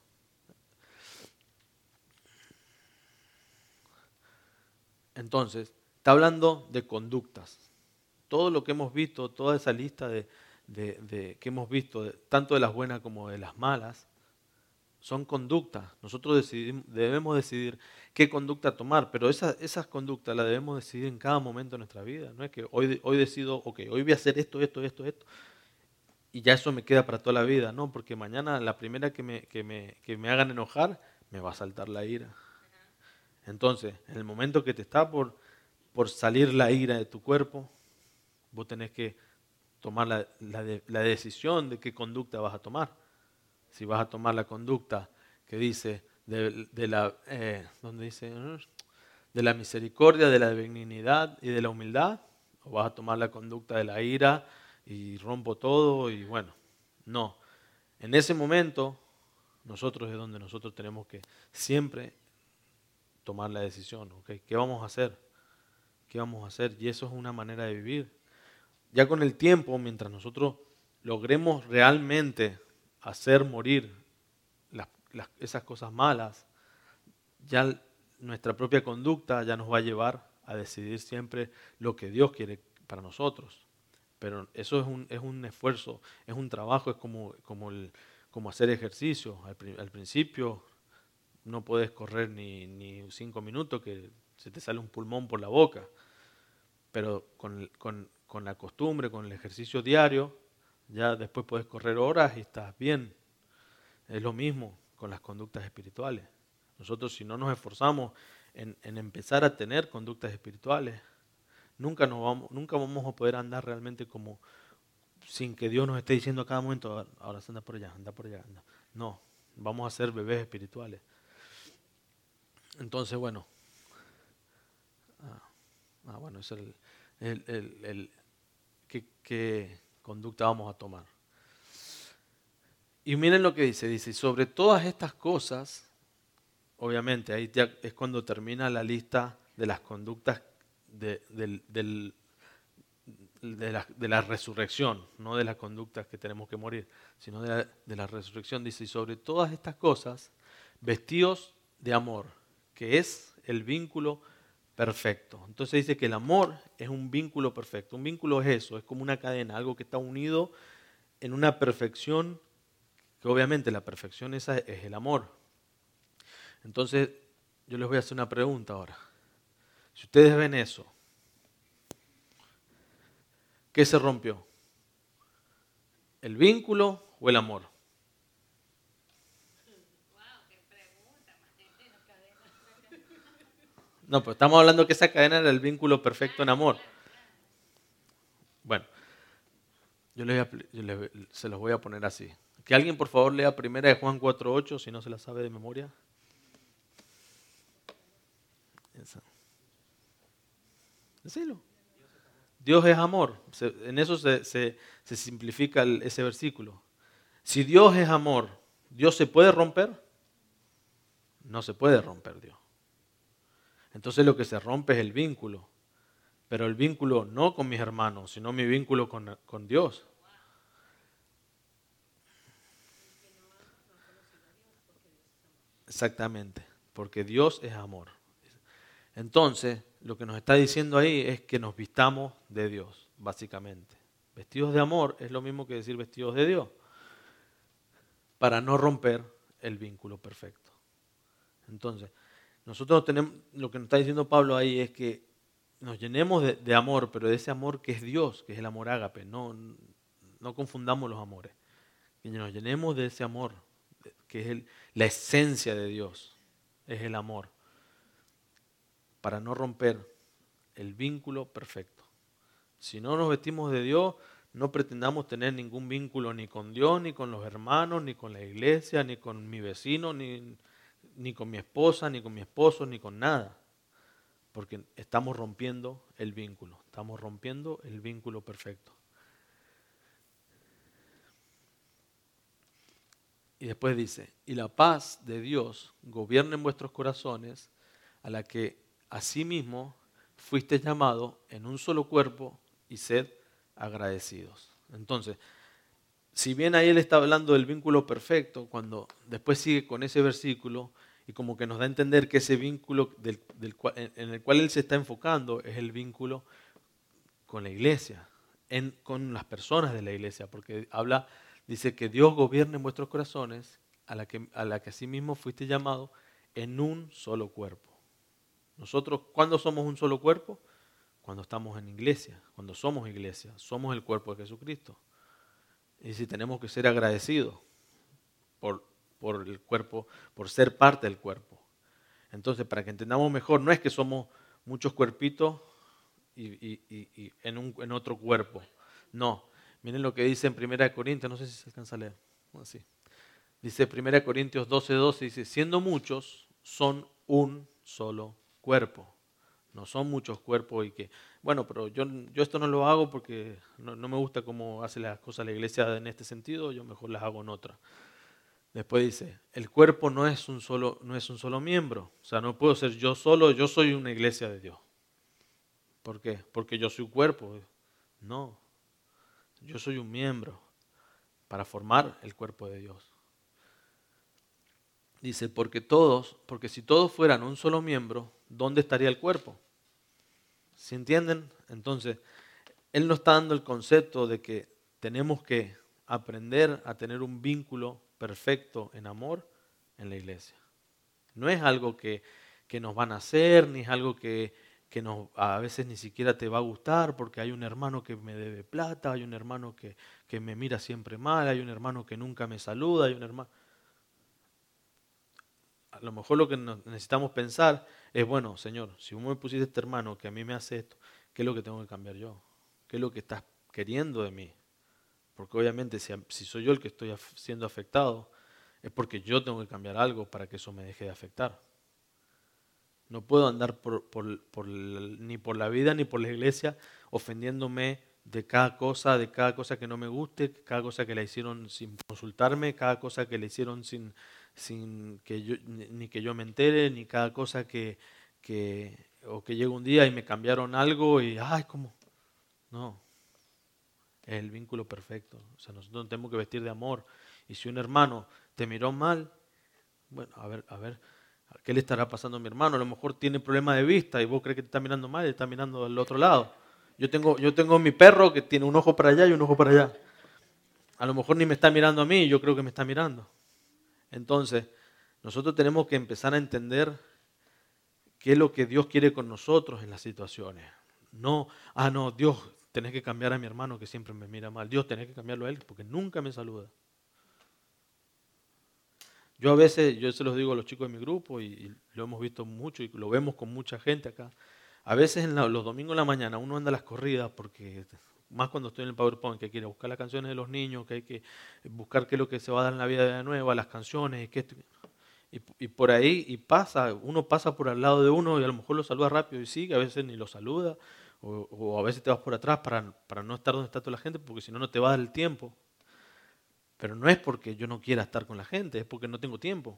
Entonces, está hablando de conductas. Todo lo que hemos visto, toda esa lista de, de- de- que hemos visto, de- tanto de las buenas como de las malas, son conductas. Nosotros decidimos- debemos decidir qué conducta tomar, pero esa- esas conductas las debemos decidir en cada momento de nuestra vida. No es que hoy, hoy decido, ok, hoy voy a hacer esto, esto, esto, esto, y ya eso me queda para toda la vida. No, porque mañana la primera que me, que me, que me hagan enojar, me va a saltar la ira. Entonces, en el momento que te está por, por salir la ira de tu cuerpo, vos tenés que tomar la, la de- la decisión de qué conducta vas a tomar. Si vas a tomar la conducta que dice de, de la, eh, ¿dónde dice? De la misericordia, de la benignidad y de la humildad, o vas a tomar la conducta de la ira y rompo todo y bueno, no. En ese momento, nosotros es donde nosotros tenemos que siempre tomar la decisión, ¿ok? ¿Qué vamos a hacer? ¿Qué vamos a hacer? Y eso es una manera de vivir. Ya con el tiempo, mientras nosotros logremos realmente hacer morir las- las- esas cosas malas, ya nuestra propia conducta ya nos va a llevar a decidir siempre lo que Dios quiere para nosotros. Pero eso es un, es un esfuerzo, es un trabajo, es como, como, el- como hacer ejercicio. Al, pri- al principio no puedes correr ni, ni cinco minutos que se te sale un pulmón por la boca. Pero con, el- con, con la costumbre, con el ejercicio diario, ya después puedes correr horas y estás bien. Es lo mismo con las conductas espirituales. Nosotros si no nos esforzamos en, en empezar a tener conductas espirituales, nunca, nos vamos, nunca vamos a poder andar realmente como sin que Dios nos esté diciendo a cada momento, ahora anda por allá, anda por allá. Anda. No, Vamos a ser bebés espirituales. Entonces, bueno. Ah, ah, bueno, eso es el, el, el, el ¿qué, qué conducta vamos a tomar? Y miren lo que dice. Dice, sobre todas estas cosas, obviamente, ahí ya es cuando termina la lista de las conductas de, del, del, de, la, de la resurrección, no de las conductas que tenemos que morir, sino de la, de la resurrección. Dice, y sobre todas estas cosas, vestidos de amor, que es el vínculo perfecto. Entonces dice que el amor es un vínculo perfecto. Un vínculo es eso, es como una cadena, algo que está unido en una perfección, que obviamente la perfección esa es el amor. Entonces yo les voy a hacer una pregunta ahora. Si ustedes ven eso, ¿qué se rompió? ¿El vínculo o el amor? No, pues estamos hablando que esa cadena era el vínculo perfecto en amor. Bueno, yo, les voy a, yo les, se los voy a poner así. Que alguien por favor lea primera de Juan cuatro ocho, si no se la sabe de memoria. Esa. Decilo. Dios es amor. Se, en eso se, se, se simplifica el, ese versículo. Si Dios es amor, ¿Dios se puede romper? No se puede romper Dios. Entonces lo que se rompe es el vínculo. Pero el vínculo no con mis hermanos, sino mi vínculo con, con Dios. Exactamente, porque Dios es amor. Entonces, lo que nos está diciendo ahí es que nos vistamos de Dios, básicamente. Vestidos de amor es lo mismo que decir vestidos de Dios, para no romper el vínculo perfecto. Entonces, nosotros tenemos, lo que nos está diciendo Pablo ahí es que nos llenemos de, de amor, pero de ese amor que es Dios, que es el amor ágape. No, no confundamos los amores. Que nos llenemos de ese amor, que es el, la esencia de Dios, es el amor, para no romper el vínculo perfecto. Si no nos vestimos de Dios, no pretendamos tener ningún vínculo ni con Dios, ni con los hermanos, ni con la iglesia, ni con mi vecino, ni, ni con mi esposa, ni con mi esposo, ni con nada. Porque estamos rompiendo el vínculo, estamos rompiendo el vínculo perfecto. Y después dice, y la paz de Dios gobierna en vuestros corazones, a la que asimismo fuiste llamado en un solo cuerpo y sed agradecidos. Entonces, si bien ahí él está hablando del vínculo perfecto, cuando después sigue con ese versículo y como que nos da a entender que ese vínculo del, del cual, en el cual él se está enfocando es el vínculo con la iglesia, en, con las personas de la iglesia, porque habla, dice que Dios gobierna en vuestros corazones, a la que, a la que asimismo fuiste llamado en un solo cuerpo. Nosotros, ¿cuándo somos un solo cuerpo? Cuando estamos en iglesia, cuando somos iglesia, somos el cuerpo de Jesucristo. Y si tenemos que ser agradecidos por, por el cuerpo, por ser parte del cuerpo. Entonces, para que entendamos mejor, no es que somos muchos cuerpitos y, y, y, y en, un, en otro cuerpo. No. Miren lo que dice en primera de Corintios, no sé si se alcanza a leer. Así. Dice primera de Corintios doce, doce, dice, siendo muchos, son un solo cuerpo. No son muchos cuerpos y que, bueno, pero yo, yo esto no lo hago porque no, no me gusta cómo hace las cosas la iglesia en este sentido, yo mejor las hago en otra. Después dice, el cuerpo no es un solo, no es un solo miembro. O sea, no puedo ser yo solo, yo soy una iglesia de Dios. ¿Por qué? Porque yo soy un cuerpo. No, yo soy un miembro para formar el cuerpo de Dios. Dice, porque todos, porque si todos fueran un solo miembro, ¿dónde estaría el cuerpo? ¿Sí entienden? Entonces, él nos está dando el concepto de que tenemos que aprender a tener un vínculo perfecto en amor en la iglesia. No es algo que, que nos van a hacer, ni es algo que, que nos, a veces ni siquiera te va a gustar porque hay un hermano que me debe plata, hay un hermano que, que me mira siempre mal, hay un hermano que nunca me saluda, hay un hermano... A lo mejor lo que necesitamos pensar es, bueno, Señor, si vos me pusiste este hermano que a mí me hace esto, ¿qué es lo que tengo que cambiar yo? ¿Qué es lo que estás queriendo de mí? Porque obviamente si, si soy yo el que estoy siendo afectado, es porque yo tengo que cambiar algo para que eso me deje de afectar. No puedo andar por, por, por, ni por la vida ni por la iglesia ofendiéndome de cada cosa, de cada cosa que no me guste, cada cosa que la hicieron sin consultarme, cada cosa que le hicieron sin, sin que yo, ni que yo me entere, ni cada cosa que, que, o que llega un día y me cambiaron algo y, ay, ¿cómo? No, es el vínculo perfecto. O sea, nosotros tenemos que vestir de amor. Y si un hermano te miró mal, bueno, a ver, a ver, ¿qué le estará pasando a mi hermano? A lo mejor tiene problema de vista y vos crees que te está mirando mal y está mirando al otro lado. Yo tengo, yo tengo mi perro que tiene un ojo para allá y un ojo para allá. A lo mejor ni me está mirando a mí, yo creo que me está mirando. Entonces, nosotros tenemos que empezar a entender qué es lo que Dios quiere con nosotros en las situaciones. No, ah, no, Dios, tenés que cambiar a mi hermano que siempre me mira mal. Dios, tenés que cambiarlo a él porque nunca me saluda. Yo a veces, yo se los digo a los chicos de mi grupo y, y lo hemos visto mucho y lo vemos con mucha gente acá. A veces en la, los domingos en la mañana uno anda a las corridas porque, más cuando estoy en el PowerPoint, que quiere buscar las canciones de los niños, que hay que buscar qué es lo que se va a dar en la vida de nueva, las canciones, y, que esto, y, y por ahí, y pasa, uno pasa por al lado de uno y a lo mejor lo saluda rápido y sigue, a veces ni lo saluda, o, o a veces te vas por atrás para, para no estar donde está toda la gente, porque si no, no te va a dar el tiempo. Pero no es porque yo no quiera estar con la gente, es porque no tengo tiempo.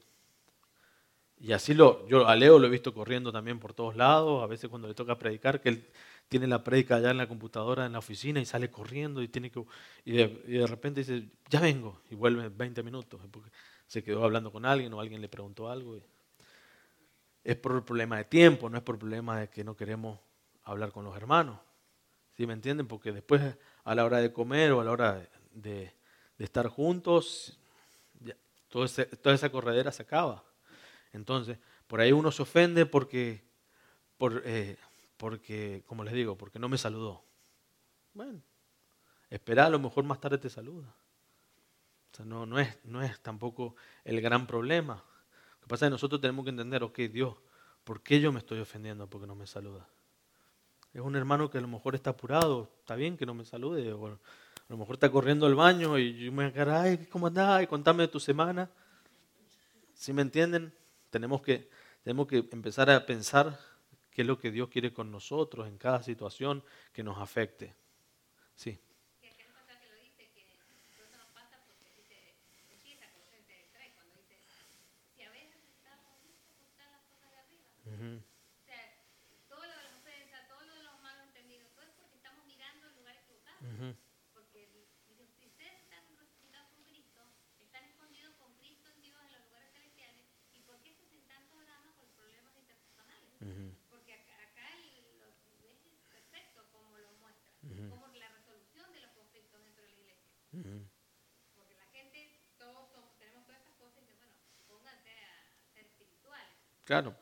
Y así lo, yo a Leo lo he visto corriendo también por todos lados, a veces cuando le toca predicar, que él tiene la prédica allá en la computadora, en la oficina, y sale corriendo y tiene que y de, y de repente dice, ya vengo, y vuelve veinte minutos, porque se quedó hablando con alguien o alguien le preguntó algo. Y es por el problema de tiempo, no es por el problema de que no queremos hablar con los hermanos. ¿Sí me entienden? Porque después a la hora de comer o a la hora de, de, de estar juntos, ya, todo ese, toda esa corredera se acaba. Entonces, por ahí uno se ofende porque, por, eh, porque, como les digo, porque no me saludó. Bueno, espera, a lo mejor más tarde te saluda. O sea, no, no, es, no es tampoco el gran problema. Lo que pasa es que nosotros tenemos que entender, ok, Dios, ¿por qué yo me estoy ofendiendo porque no me saluda? Es un hermano que a lo mejor está apurado, está bien que no me salude, o a lo mejor está corriendo al baño y yo me voy a quedar, ay, ¿cómo andás? Y contame de tu semana. ¿Sí me entienden? Tenemos que, tenemos que empezar a pensar qué es lo que Dios quiere con nosotros en cada situación que nos afecte. Sí. Que acá el pasaje lo dice, que todo eso nos pasa porque dice, empieza Colosenses tres, cuando dice, si habéis aceptado a Cristo, buscad las cosas de arriba. Uh-huh. O sea, todo lo de las ofensas, todo lo de los malos entendidos, todo es porque estamos mirando el lugar equivocado. Uh-huh. Porque dice, si ustedes están resucitados con Cristo, están escondidos con Cristo en Dios en los lugares celestiales, ¿y por qué se hacen tantos dramas por problemas interpersonales? Uh-huh. Porque acá, acá el, lo, es perfecto como lo muestra, uh-huh. Como la resolución de los conflictos dentro de la iglesia. Uh-huh. Porque la gente, todos somos, tenemos todas estas cosas y dicen, bueno, pónganse a ser espirituales. Claro.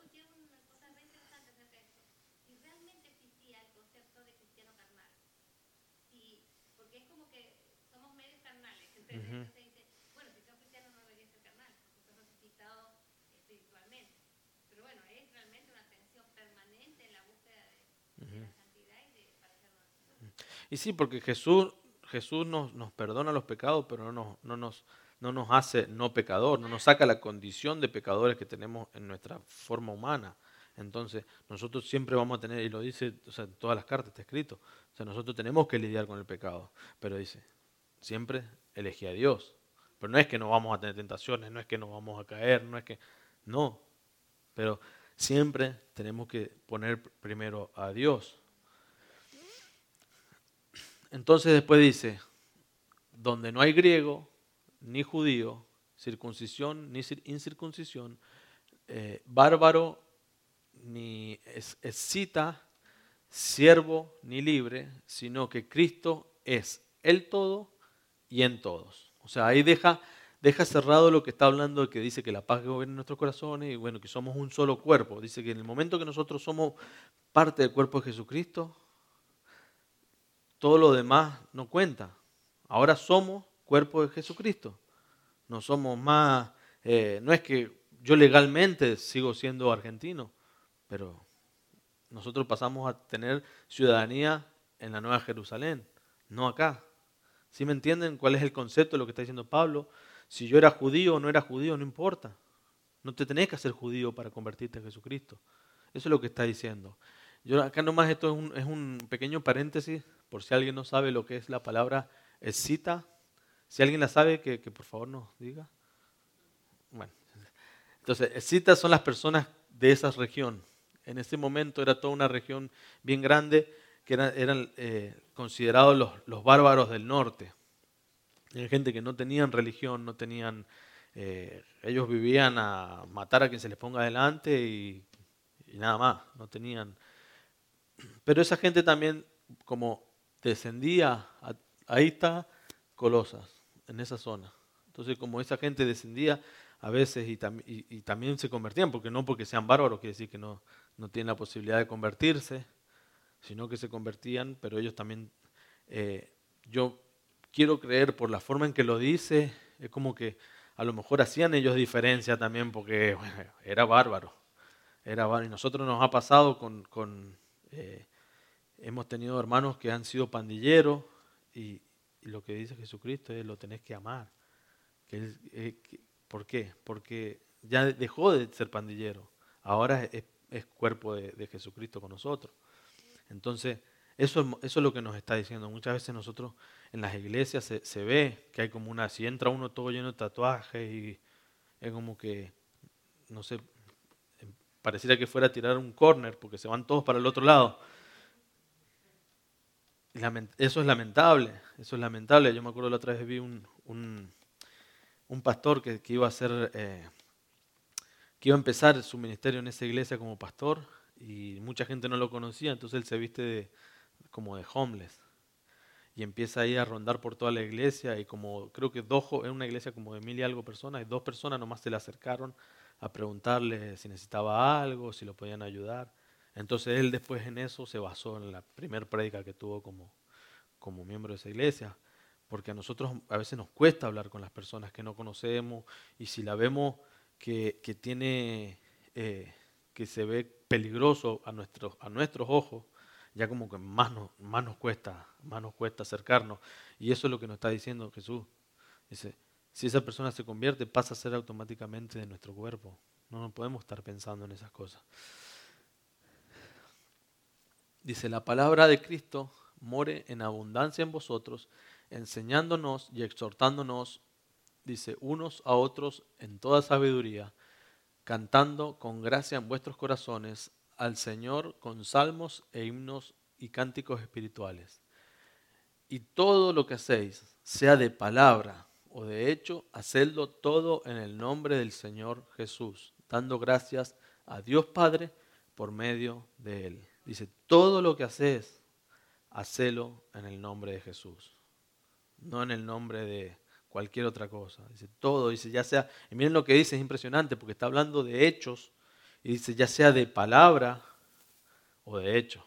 Porque es como que somos medios carnales. Entonces, uh-huh. Entonces dice, bueno, si sos cristiano no deberías ser carnal, porque sos resucitado espiritualmente. Pero bueno, es realmente una tensión permanente en la búsqueda de, uh-huh. de la santidad y de parecernos a Jesús. Uh-huh. Y sí, porque Jesús, Jesús nos, nos perdona los pecados, pero no nos, no, nos, no nos hace no pecador, no nos saca la condición de pecadores que tenemos en nuestra forma humana. Entonces, nosotros siempre vamos a tener, y lo dice, o sea, en todas las cartas está escrito, o sea, nosotros tenemos que lidiar con el pecado, pero dice, siempre elegí a Dios. Pero no es que no vamos a tener tentaciones, no es que no vamos a caer, no es que, no, pero siempre tenemos que poner primero a Dios. Entonces después dice, donde no hay griego, ni judío, circuncisión, ni incircuncisión, eh, bárbaro, ni escita, siervo, ni libre, sino que Cristo es el todo y en todos. O sea, ahí deja, deja cerrado lo que está hablando, que dice que la paz que gobierna en nuestros corazones y bueno, que somos un solo cuerpo. Dice que en el momento que nosotros somos parte del cuerpo de Jesucristo, todo lo demás no cuenta. Ahora somos cuerpo de Jesucristo. No somos más, eh, no es que yo legalmente sigo siendo argentino, pero nosotros pasamos a tener ciudadanía en la Nueva Jerusalén, no acá. ¿Sí me entienden cuál es el concepto de lo que está diciendo Pablo? Si yo era judío o no era judío, no importa. No te tenés que hacer judío para convertirte a Jesucristo. Eso es lo que está diciendo. Yo acá nomás esto es un, es un pequeño paréntesis, por si alguien no sabe lo que es la palabra escita. Si alguien la sabe, que, que por favor nos diga. Bueno, entonces, escitas son las personas de esa región. En ese momento era toda una región bien grande que era, eran eh, considerados los, los bárbaros del norte. Era gente que no tenían religión, no tenían, eh, ellos vivían a matar a quien se les ponga adelante y, y nada más, no tenían. Pero esa gente también, como descendía, a- ahí está Colosas, en esa zona. Entonces, como esa gente descendía a veces y, tam- y- y también se convertían, porque no porque sean bárbaros quiere decir que no, no tienen la posibilidad de convertirse, sino que se convertían, pero ellos también, eh, yo quiero creer por la forma en que lo dice, es como que a lo mejor hacían ellos diferencia también, porque bueno, era bárbaro, era bárbaro. Y nosotros nos ha pasado con, con eh, hemos tenido hermanos que han sido pandilleros y, y lo que dice Jesucristo es lo tenés que amar. Que él, eh, que- ¿Por qué? Porque ya dejó de ser pandillero, ahora es, es cuerpo de, de Jesucristo con nosotros. Entonces, eso, es- eso es lo que nos está diciendo. Muchas veces nosotros en las iglesias se, se ve que hay como una, si entra uno todo lleno de tatuajes y es como que, no sé, pareciera que fuera a tirar un córner porque se van todos para el otro lado. Y lament- Eso es lamentable, eso es lamentable. Yo me acuerdo la otra vez vi un, un, un pastor que, que iba a hacer, eh, que iba a empezar su ministerio en esa iglesia como pastor y mucha gente no lo conocía, entonces él se viste de, como de homeless y empieza ahí a rondar por toda la iglesia y como creo que dos, jo- es una iglesia como de mil y algo personas y dos personas nomás se le acercaron a preguntarle si necesitaba algo, si lo podían ayudar. Entonces él después en eso se basó en la primer prédica que tuvo como como miembro de esa iglesia, porque a nosotros a veces nos cuesta hablar con las personas que no conocemos y si la vemos que, que tiene, eh, que se ve peligroso a nuestros, a nuestros ojos, ya como que más nos, más nos cuesta, más nos cuesta acercarnos. Y eso es lo que nos está diciendo Jesús. Dice, si esa persona se convierte, pasa a ser automáticamente de nuestro cuerpo. No, no podemos estar pensando en esas cosas. Dice, la palabra de Cristo more en abundancia en vosotros, enseñándonos y exhortándonos, dice, unos a otros en toda sabiduría, cantando con gracia en vuestros corazones al Señor con salmos e himnos y cánticos espirituales. Y todo lo que hacéis, sea de palabra o de hecho, hacedlo todo en el nombre del Señor Jesús, dando gracias a Dios Padre por medio de Él. Dice, todo lo que haces, hacelo en el nombre de Jesús, no en el nombre de cualquier otra cosa. Dice, todo, dice, ya sea, y miren lo que dice, es impresionante, porque está hablando de hechos, y dice, ya sea de palabra o de hecho.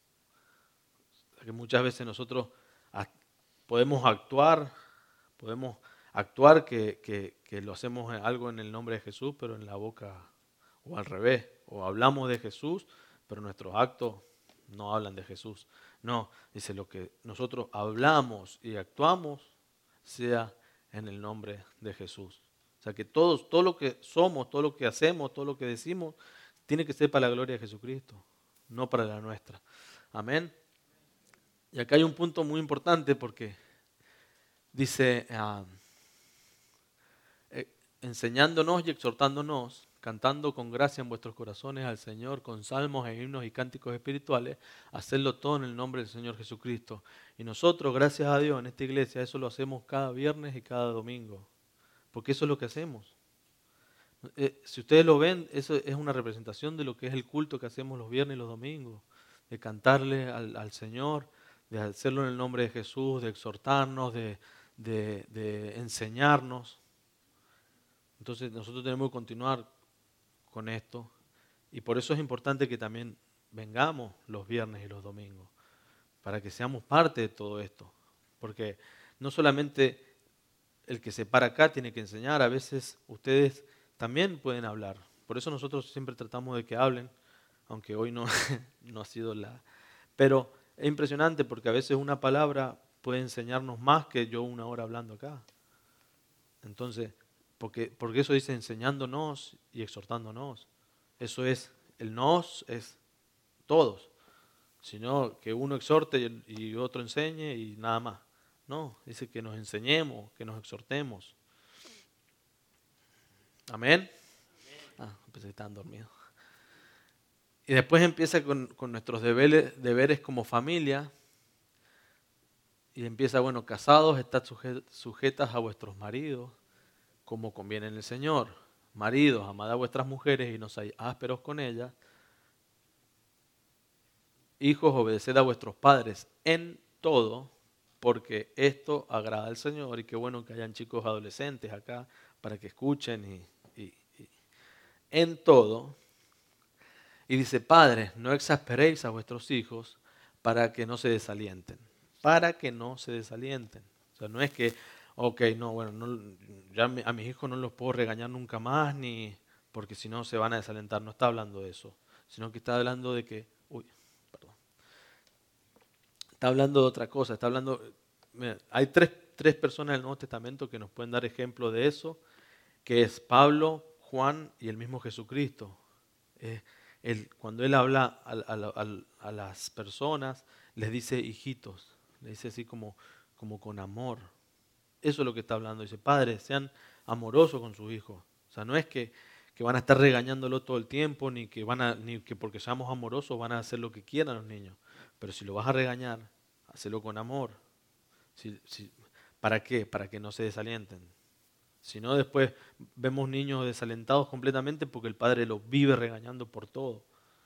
Que muchas veces nosotros podemos actuar, podemos actuar que, que, que lo hacemos algo en el nombre de Jesús, pero en la boca, o al revés, o hablamos de Jesús, pero nuestros actos no hablan de Jesús. No, dice lo que nosotros hablamos y actuamos sea en el nombre de Jesús. O sea que todos, todo lo que somos, todo lo que hacemos, todo lo que decimos, tiene que ser para la gloria de Jesucristo, no para la nuestra. Amén. Y acá hay un punto muy importante porque dice, uh, eh, enseñándonos y exhortándonos, cantando con gracia en vuestros corazones al Señor, con salmos e himnos y cánticos espirituales, hacerlo todo en el nombre del Señor Jesucristo. Y nosotros, gracias a Dios, en esta iglesia, eso lo hacemos cada viernes y cada domingo, porque eso es lo que hacemos. Eh, si ustedes lo ven, eso es una representación de lo que es el culto que hacemos los viernes y los domingos, de cantarle al, al Señor, de hacerlo en el nombre de Jesús, de exhortarnos, de, de, de enseñarnos. Entonces nosotros tenemos que continuar con esto y por eso es importante que también vengamos los viernes y los domingos, para que seamos parte de todo esto. Porque no solamente el que se para acá tiene que enseñar, a veces ustedes también pueden hablar. Por eso nosotros siempre tratamos de que hablen, aunque hoy no, no ha sido la... Pero es impresionante porque a veces una palabra puede enseñarnos más que yo una hora hablando acá. Entonces, porque, porque eso dice enseñándonos y exhortándonos. Eso es, el nos es todos. Sino que uno exhorte y, y otro enseñe y nada más. No, dice que nos enseñemos, que nos exhortemos. Amén. Ah, pensé que estaban dormidos. Y después empieza con, con nuestros deberes, deberes como familia. Y empieza, bueno, casados, estad sujetas a vuestros maridos, como conviene en el Señor. Maridos, amad a vuestras mujeres y no seáis ásperos con ellas. Hijos, obedeced a vuestros padres en todo, porque esto agrada al Señor. Y qué bueno que hayan chicos adolescentes acá para que escuchen y, y, y en todo. Y dice, padres, no exasperéis a vuestros hijos para que no se desalienten. Para que no se desalienten. O sea, no es que, ok, no, bueno, no, ya a mis hijos no los puedo regañar nunca más, ni porque si no se van a desalentar. No está hablando de eso, sino que está hablando de que, uy, perdón. Está hablando de otra cosa, está hablando, mira, hay tres, tres personas del Nuevo Testamento que nos pueden dar ejemplo de eso, que es Pablo, Juan y el mismo Jesucristo. Eh, él, cuando él habla a, a, a, a las personas, les dice hijitos, les dice así como, como con amor. Eso es lo que está hablando, dice, padres, sean amorosos con sus hijos. O sea, no es que, que van a estar regañándolo todo el tiempo, ni que, van a, ni que porque seamos amorosos van a hacer lo que quieran los niños. Pero si lo vas a regañar, hacelo con amor. Si, si, ¿Para qué? Para que no se desalienten. Si no, después vemos niños desalentados completamente porque el padre los vive regañando por todo.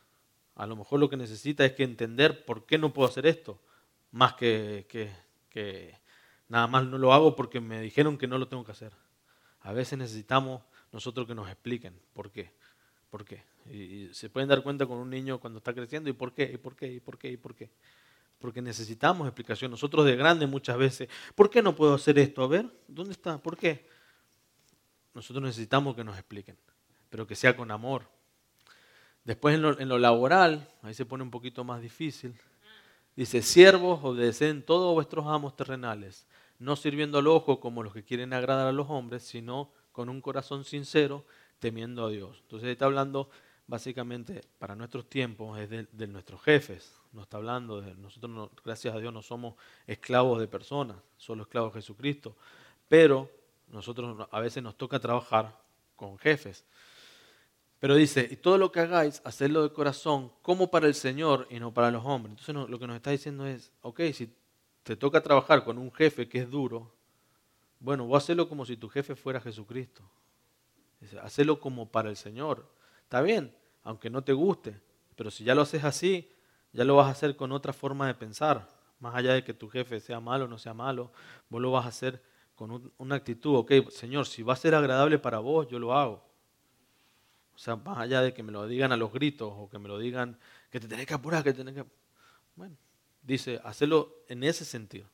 A lo mejor lo que necesita es que entender por qué no puedo hacer esto, más que, que, que nada más no lo hago porque me dijeron que no lo tengo que hacer. A veces necesitamos nosotros que nos expliquen por qué. ¿Por qué? Y, y se pueden dar cuenta con un niño cuando está creciendo y por qué, y por qué, y por qué, y por qué. Porque necesitamos explicación. Nosotros de grandes muchas veces, ¿por qué no puedo hacer esto? A ver, ¿dónde está? ¿Por qué? Nosotros necesitamos que nos expliquen, pero que sea con amor. Después en lo, en lo laboral, ahí se pone un poquito más difícil. Dice, siervos, obedeced todos vuestros amos terrenales, no sirviendo al ojo como los que quieren agradar a los hombres, sino con un corazón sincero, temiendo a Dios. Entonces está hablando básicamente para nuestros tiempos, es de, de nuestros jefes. No está hablando de nosotros, no, gracias a Dios, no somos esclavos de personas, solo esclavos de Jesucristo. Pero nosotros a veces nos toca trabajar con jefes. Pero dice, y todo lo que hagáis, hacedlo de corazón, como para el Señor y no para los hombres. Entonces no, lo que nos está diciendo es, ok, si te toca trabajar con un jefe que es duro, bueno, vos hacelo como si tu jefe fuera Jesucristo. Dice, hacelo como para el Señor. Está bien, aunque no te guste, pero si ya lo haces así, ya lo vas a hacer con otra forma de pensar. Más allá de que tu jefe sea malo o no sea malo, vos lo vas a hacer con un, una actitud, ok, Señor, si va a ser agradable para vos, yo lo hago. O sea, más allá de que me lo digan a los gritos o que me lo digan que te tenés que apurar, que te tenés que... Bueno, dice, hacerlo en ese sentido.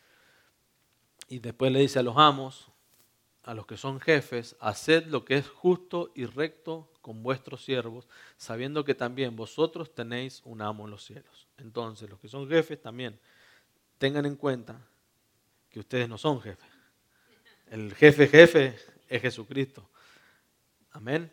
Y después le dice a los amos, a los que son jefes, haced lo que es justo y recto con vuestros siervos, sabiendo que también vosotros tenéis un amo en los cielos. Entonces, los que son jefes también tengan en cuenta que ustedes no son jefes. El jefe jefe es Jesucristo. Amén.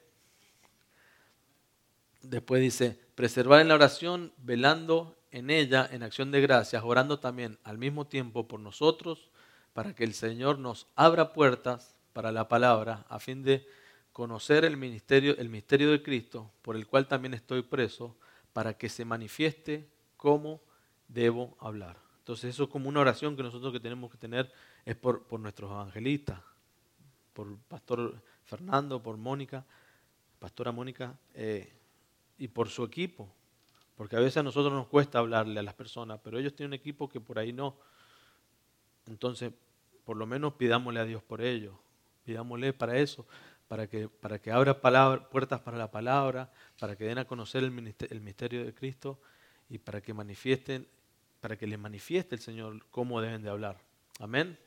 Después dice, preservar en la oración, velando en ella en acción de gracias, orando también al mismo tiempo por nosotros, para que el Señor nos abra puertas para la palabra, a fin de conocer el ministerio, el misterio de Cristo, por el cual también estoy preso, para que se manifieste cómo debo hablar. Entonces eso es como una oración que nosotros que tenemos que tener, es por, por nuestros evangelistas, por Pastor Fernando, por Mónica, Pastora Mónica, eh, y por su equipo, porque a veces a nosotros nos cuesta hablarle a las personas, pero ellos tienen un equipo que por ahí no. Entonces, por lo menos pidámosle a Dios por ellos, pidámosle para eso, para que, para que abra palabra, puertas para la palabra, para que den a conocer el misterio, el misterio de Cristo y para que manifiesten, para que les manifieste el Señor cómo deben de hablar. Amén.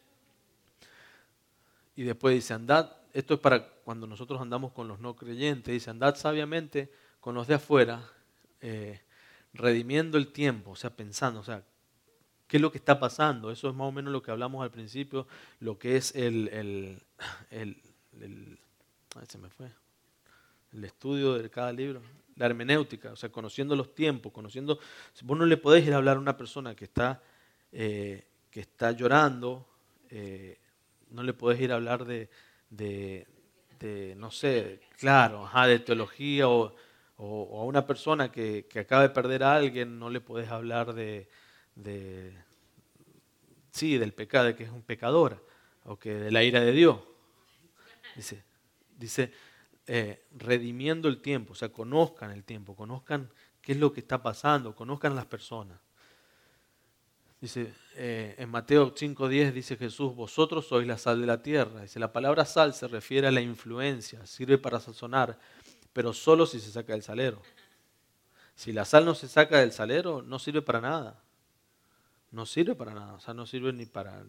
Y después dice, andad, esto es para cuando nosotros andamos con los no creyentes, dice, andad sabiamente con los de afuera, eh, redimiendo el tiempo, o sea, pensando, o sea, ¿Qué es lo que está pasando? Eso es más o menos lo que hablamos al principio, lo que es el, el, el, el- ay, se me fue, el estudio de cada libro, la hermenéutica, o sea, conociendo los tiempos, conociendo, si vos no le podés ir a hablar a una persona que está, eh, que está llorando, eh, no le podés ir a hablar de, de, de, no sé, claro, ajá, de teología o, o, o a una persona que, que acaba de perder a alguien, no le podés hablar de, de sí, del pecado, de que es un pecador, o que de la ira de Dios. Dice, dice eh, redimiendo el tiempo, o sea, conozcan el tiempo, conozcan qué es lo que está pasando, conozcan las personas. Dice, eh, en Mateo cinco diez dice Jesús, vosotros sois la sal de la tierra. Dice, la palabra sal se refiere a la influencia, sirve para sazonar, pero solo si se saca del salero. Si la sal no se saca del salero, no sirve para nada. No sirve para nada, o sea, no sirve ni para,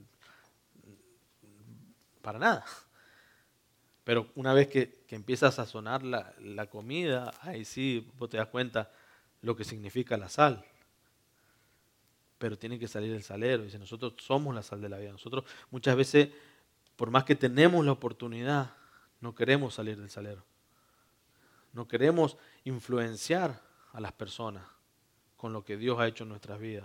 para nada. Pero una vez que, que empiezas a sazonar la, la comida, ahí sí vos te das cuenta lo que significa la sal. Pero tiene que salir el salero. Dice, nosotros somos la sal de la vida. Nosotros muchas veces, por más que tenemos la oportunidad, no queremos salir del salero. No queremos influenciar a las personas con lo que Dios ha hecho en nuestras vidas.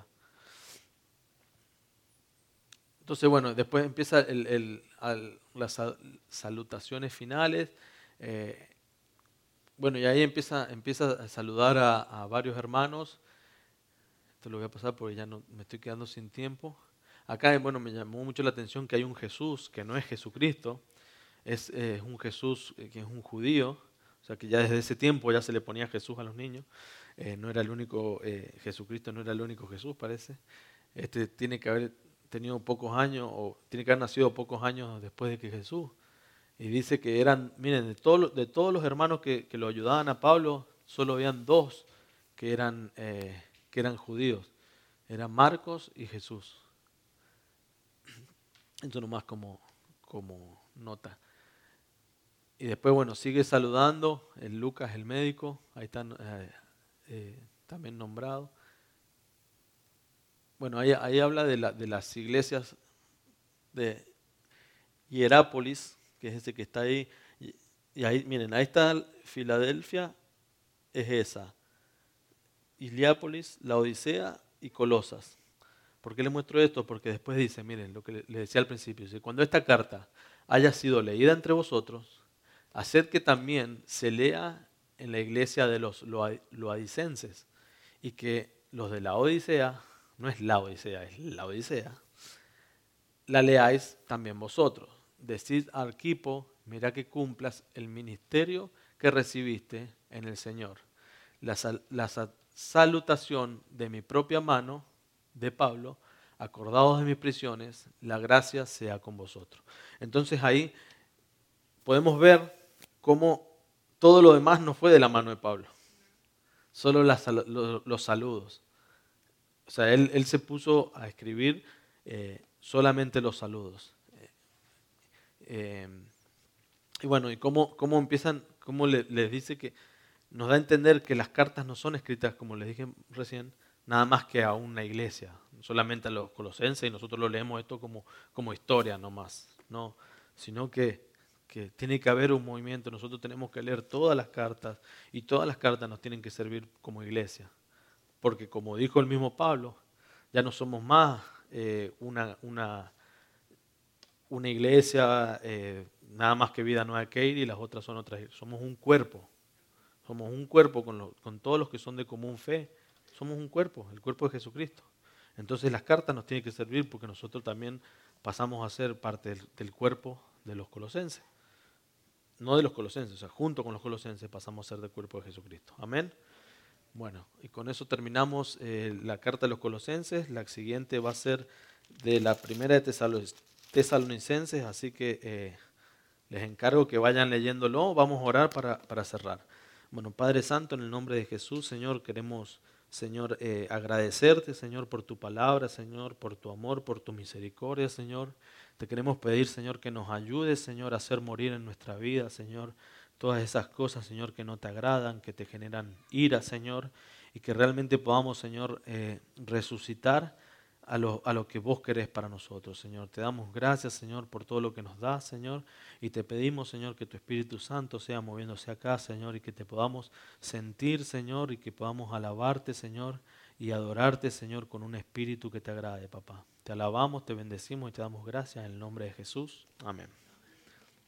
Entonces, bueno, después empieza el, el, al- las salutaciones finales. Eh, bueno, y ahí empieza, empieza a saludar a, a varios hermanos. Esto lo voy a pasar porque ya no me estoy quedando sin tiempo. Acá, bueno, me llamó mucho la atención que hay un Jesús que no es Jesucristo, es eh, un Jesús eh, que es un judío, o sea que ya desde ese tiempo ya se le ponía Jesús a los niños. Eh, no era el único, eh, Jesucristo no era el único Jesús, parece. Este tiene que haber tenido pocos años, o tiene que haber nacido pocos años después de que Jesús. Y dice que eran, miren, de, todo, lo- de todos los hermanos que, que lo ayudaban a Pablo, solo habían dos que eran, eh, que eran judíos. Eran Marcos y Jesús. Eso nomás como, como nota. Y después, bueno, sigue saludando el Lucas, el médico, ahí están eh, eh, también nombrado. Bueno, ahí, ahí habla de, la, de las iglesias de Hierápolis, que es ese que está ahí. Y, y ahí, miren, ahí está Filadelfia, es esa. Heliópolis, la Odisea y Colosas. ¿Por qué les muestro esto? Porque después dice, miren, lo que les decía al principio, dice, cuando esta carta haya sido leída entre vosotros, haced que también se lea en la iglesia de los loadicenses y que los de la Odisea, no es la Odisea, es la Odisea, la leáis también vosotros. Decid a Arquipo, mira que cumplas el ministerio que recibiste en el Señor. La, sal, la sal, salutación de mi propia mano, de Pablo, acordados de mis prisiones, la gracia sea con vosotros. Entonces ahí podemos ver cómo todo lo demás no fue de la mano de Pablo, solo las, los, los saludos. O sea, él, él se puso a escribir eh, solamente los saludos. Eh, y bueno, y cómo, cómo empiezan, cómo le, les dice que nos da a entender que las cartas no son escritas, como les dije recién, nada más que a una iglesia, solamente a los colosenses, y nosotros lo leemos esto como, como historia nomás, no, sino que, que tiene que haber un movimiento, nosotros tenemos que leer todas las cartas, y todas las cartas nos tienen que servir como iglesia, porque como dijo el mismo Pablo, ya no somos más eh, una, una, una iglesia, eh, nada más que Vida Nueva Keiri, y las otras son otras, somos un cuerpo. Somos un cuerpo con, lo, con todos los que son de común fe. Somos un cuerpo, el cuerpo de Jesucristo. Entonces las cartas nos tienen que servir porque nosotros también pasamos a ser parte del, del cuerpo de los colosenses. No de los colosenses, o sea, junto con los colosenses pasamos a ser del cuerpo de Jesucristo. Amén. Bueno, y con eso terminamos eh, la carta de los colosenses. La siguiente va a ser de la primera de Tesalonicenses, así que eh, les encargo que vayan leyéndolo. Vamos a orar para, para cerrar. Bueno, Padre Santo, en el nombre de Jesús, Señor, queremos, Señor, eh, agradecerte, Señor, por tu palabra, Señor, por tu amor, por tu misericordia, Señor. Te queremos pedir, Señor, que nos ayudes, Señor, a hacer morir en nuestra vida, Señor, todas esas cosas, Señor, que no te agradan, que te generan ira, Señor, y que realmente podamos, Señor, eh, resucitar a lo, a lo que vos querés para nosotros, Señor. Te damos gracias, Señor, por todo lo que nos das, Señor, y te pedimos, Señor, que tu Espíritu Santo sea moviéndose acá, Señor, y que te podamos sentir, Señor, y que podamos alabarte, Señor, y adorarte, Señor, con un espíritu que te agrade, papá. Te alabamos, te bendecimos y te damos gracias en el nombre de Jesús. Amén.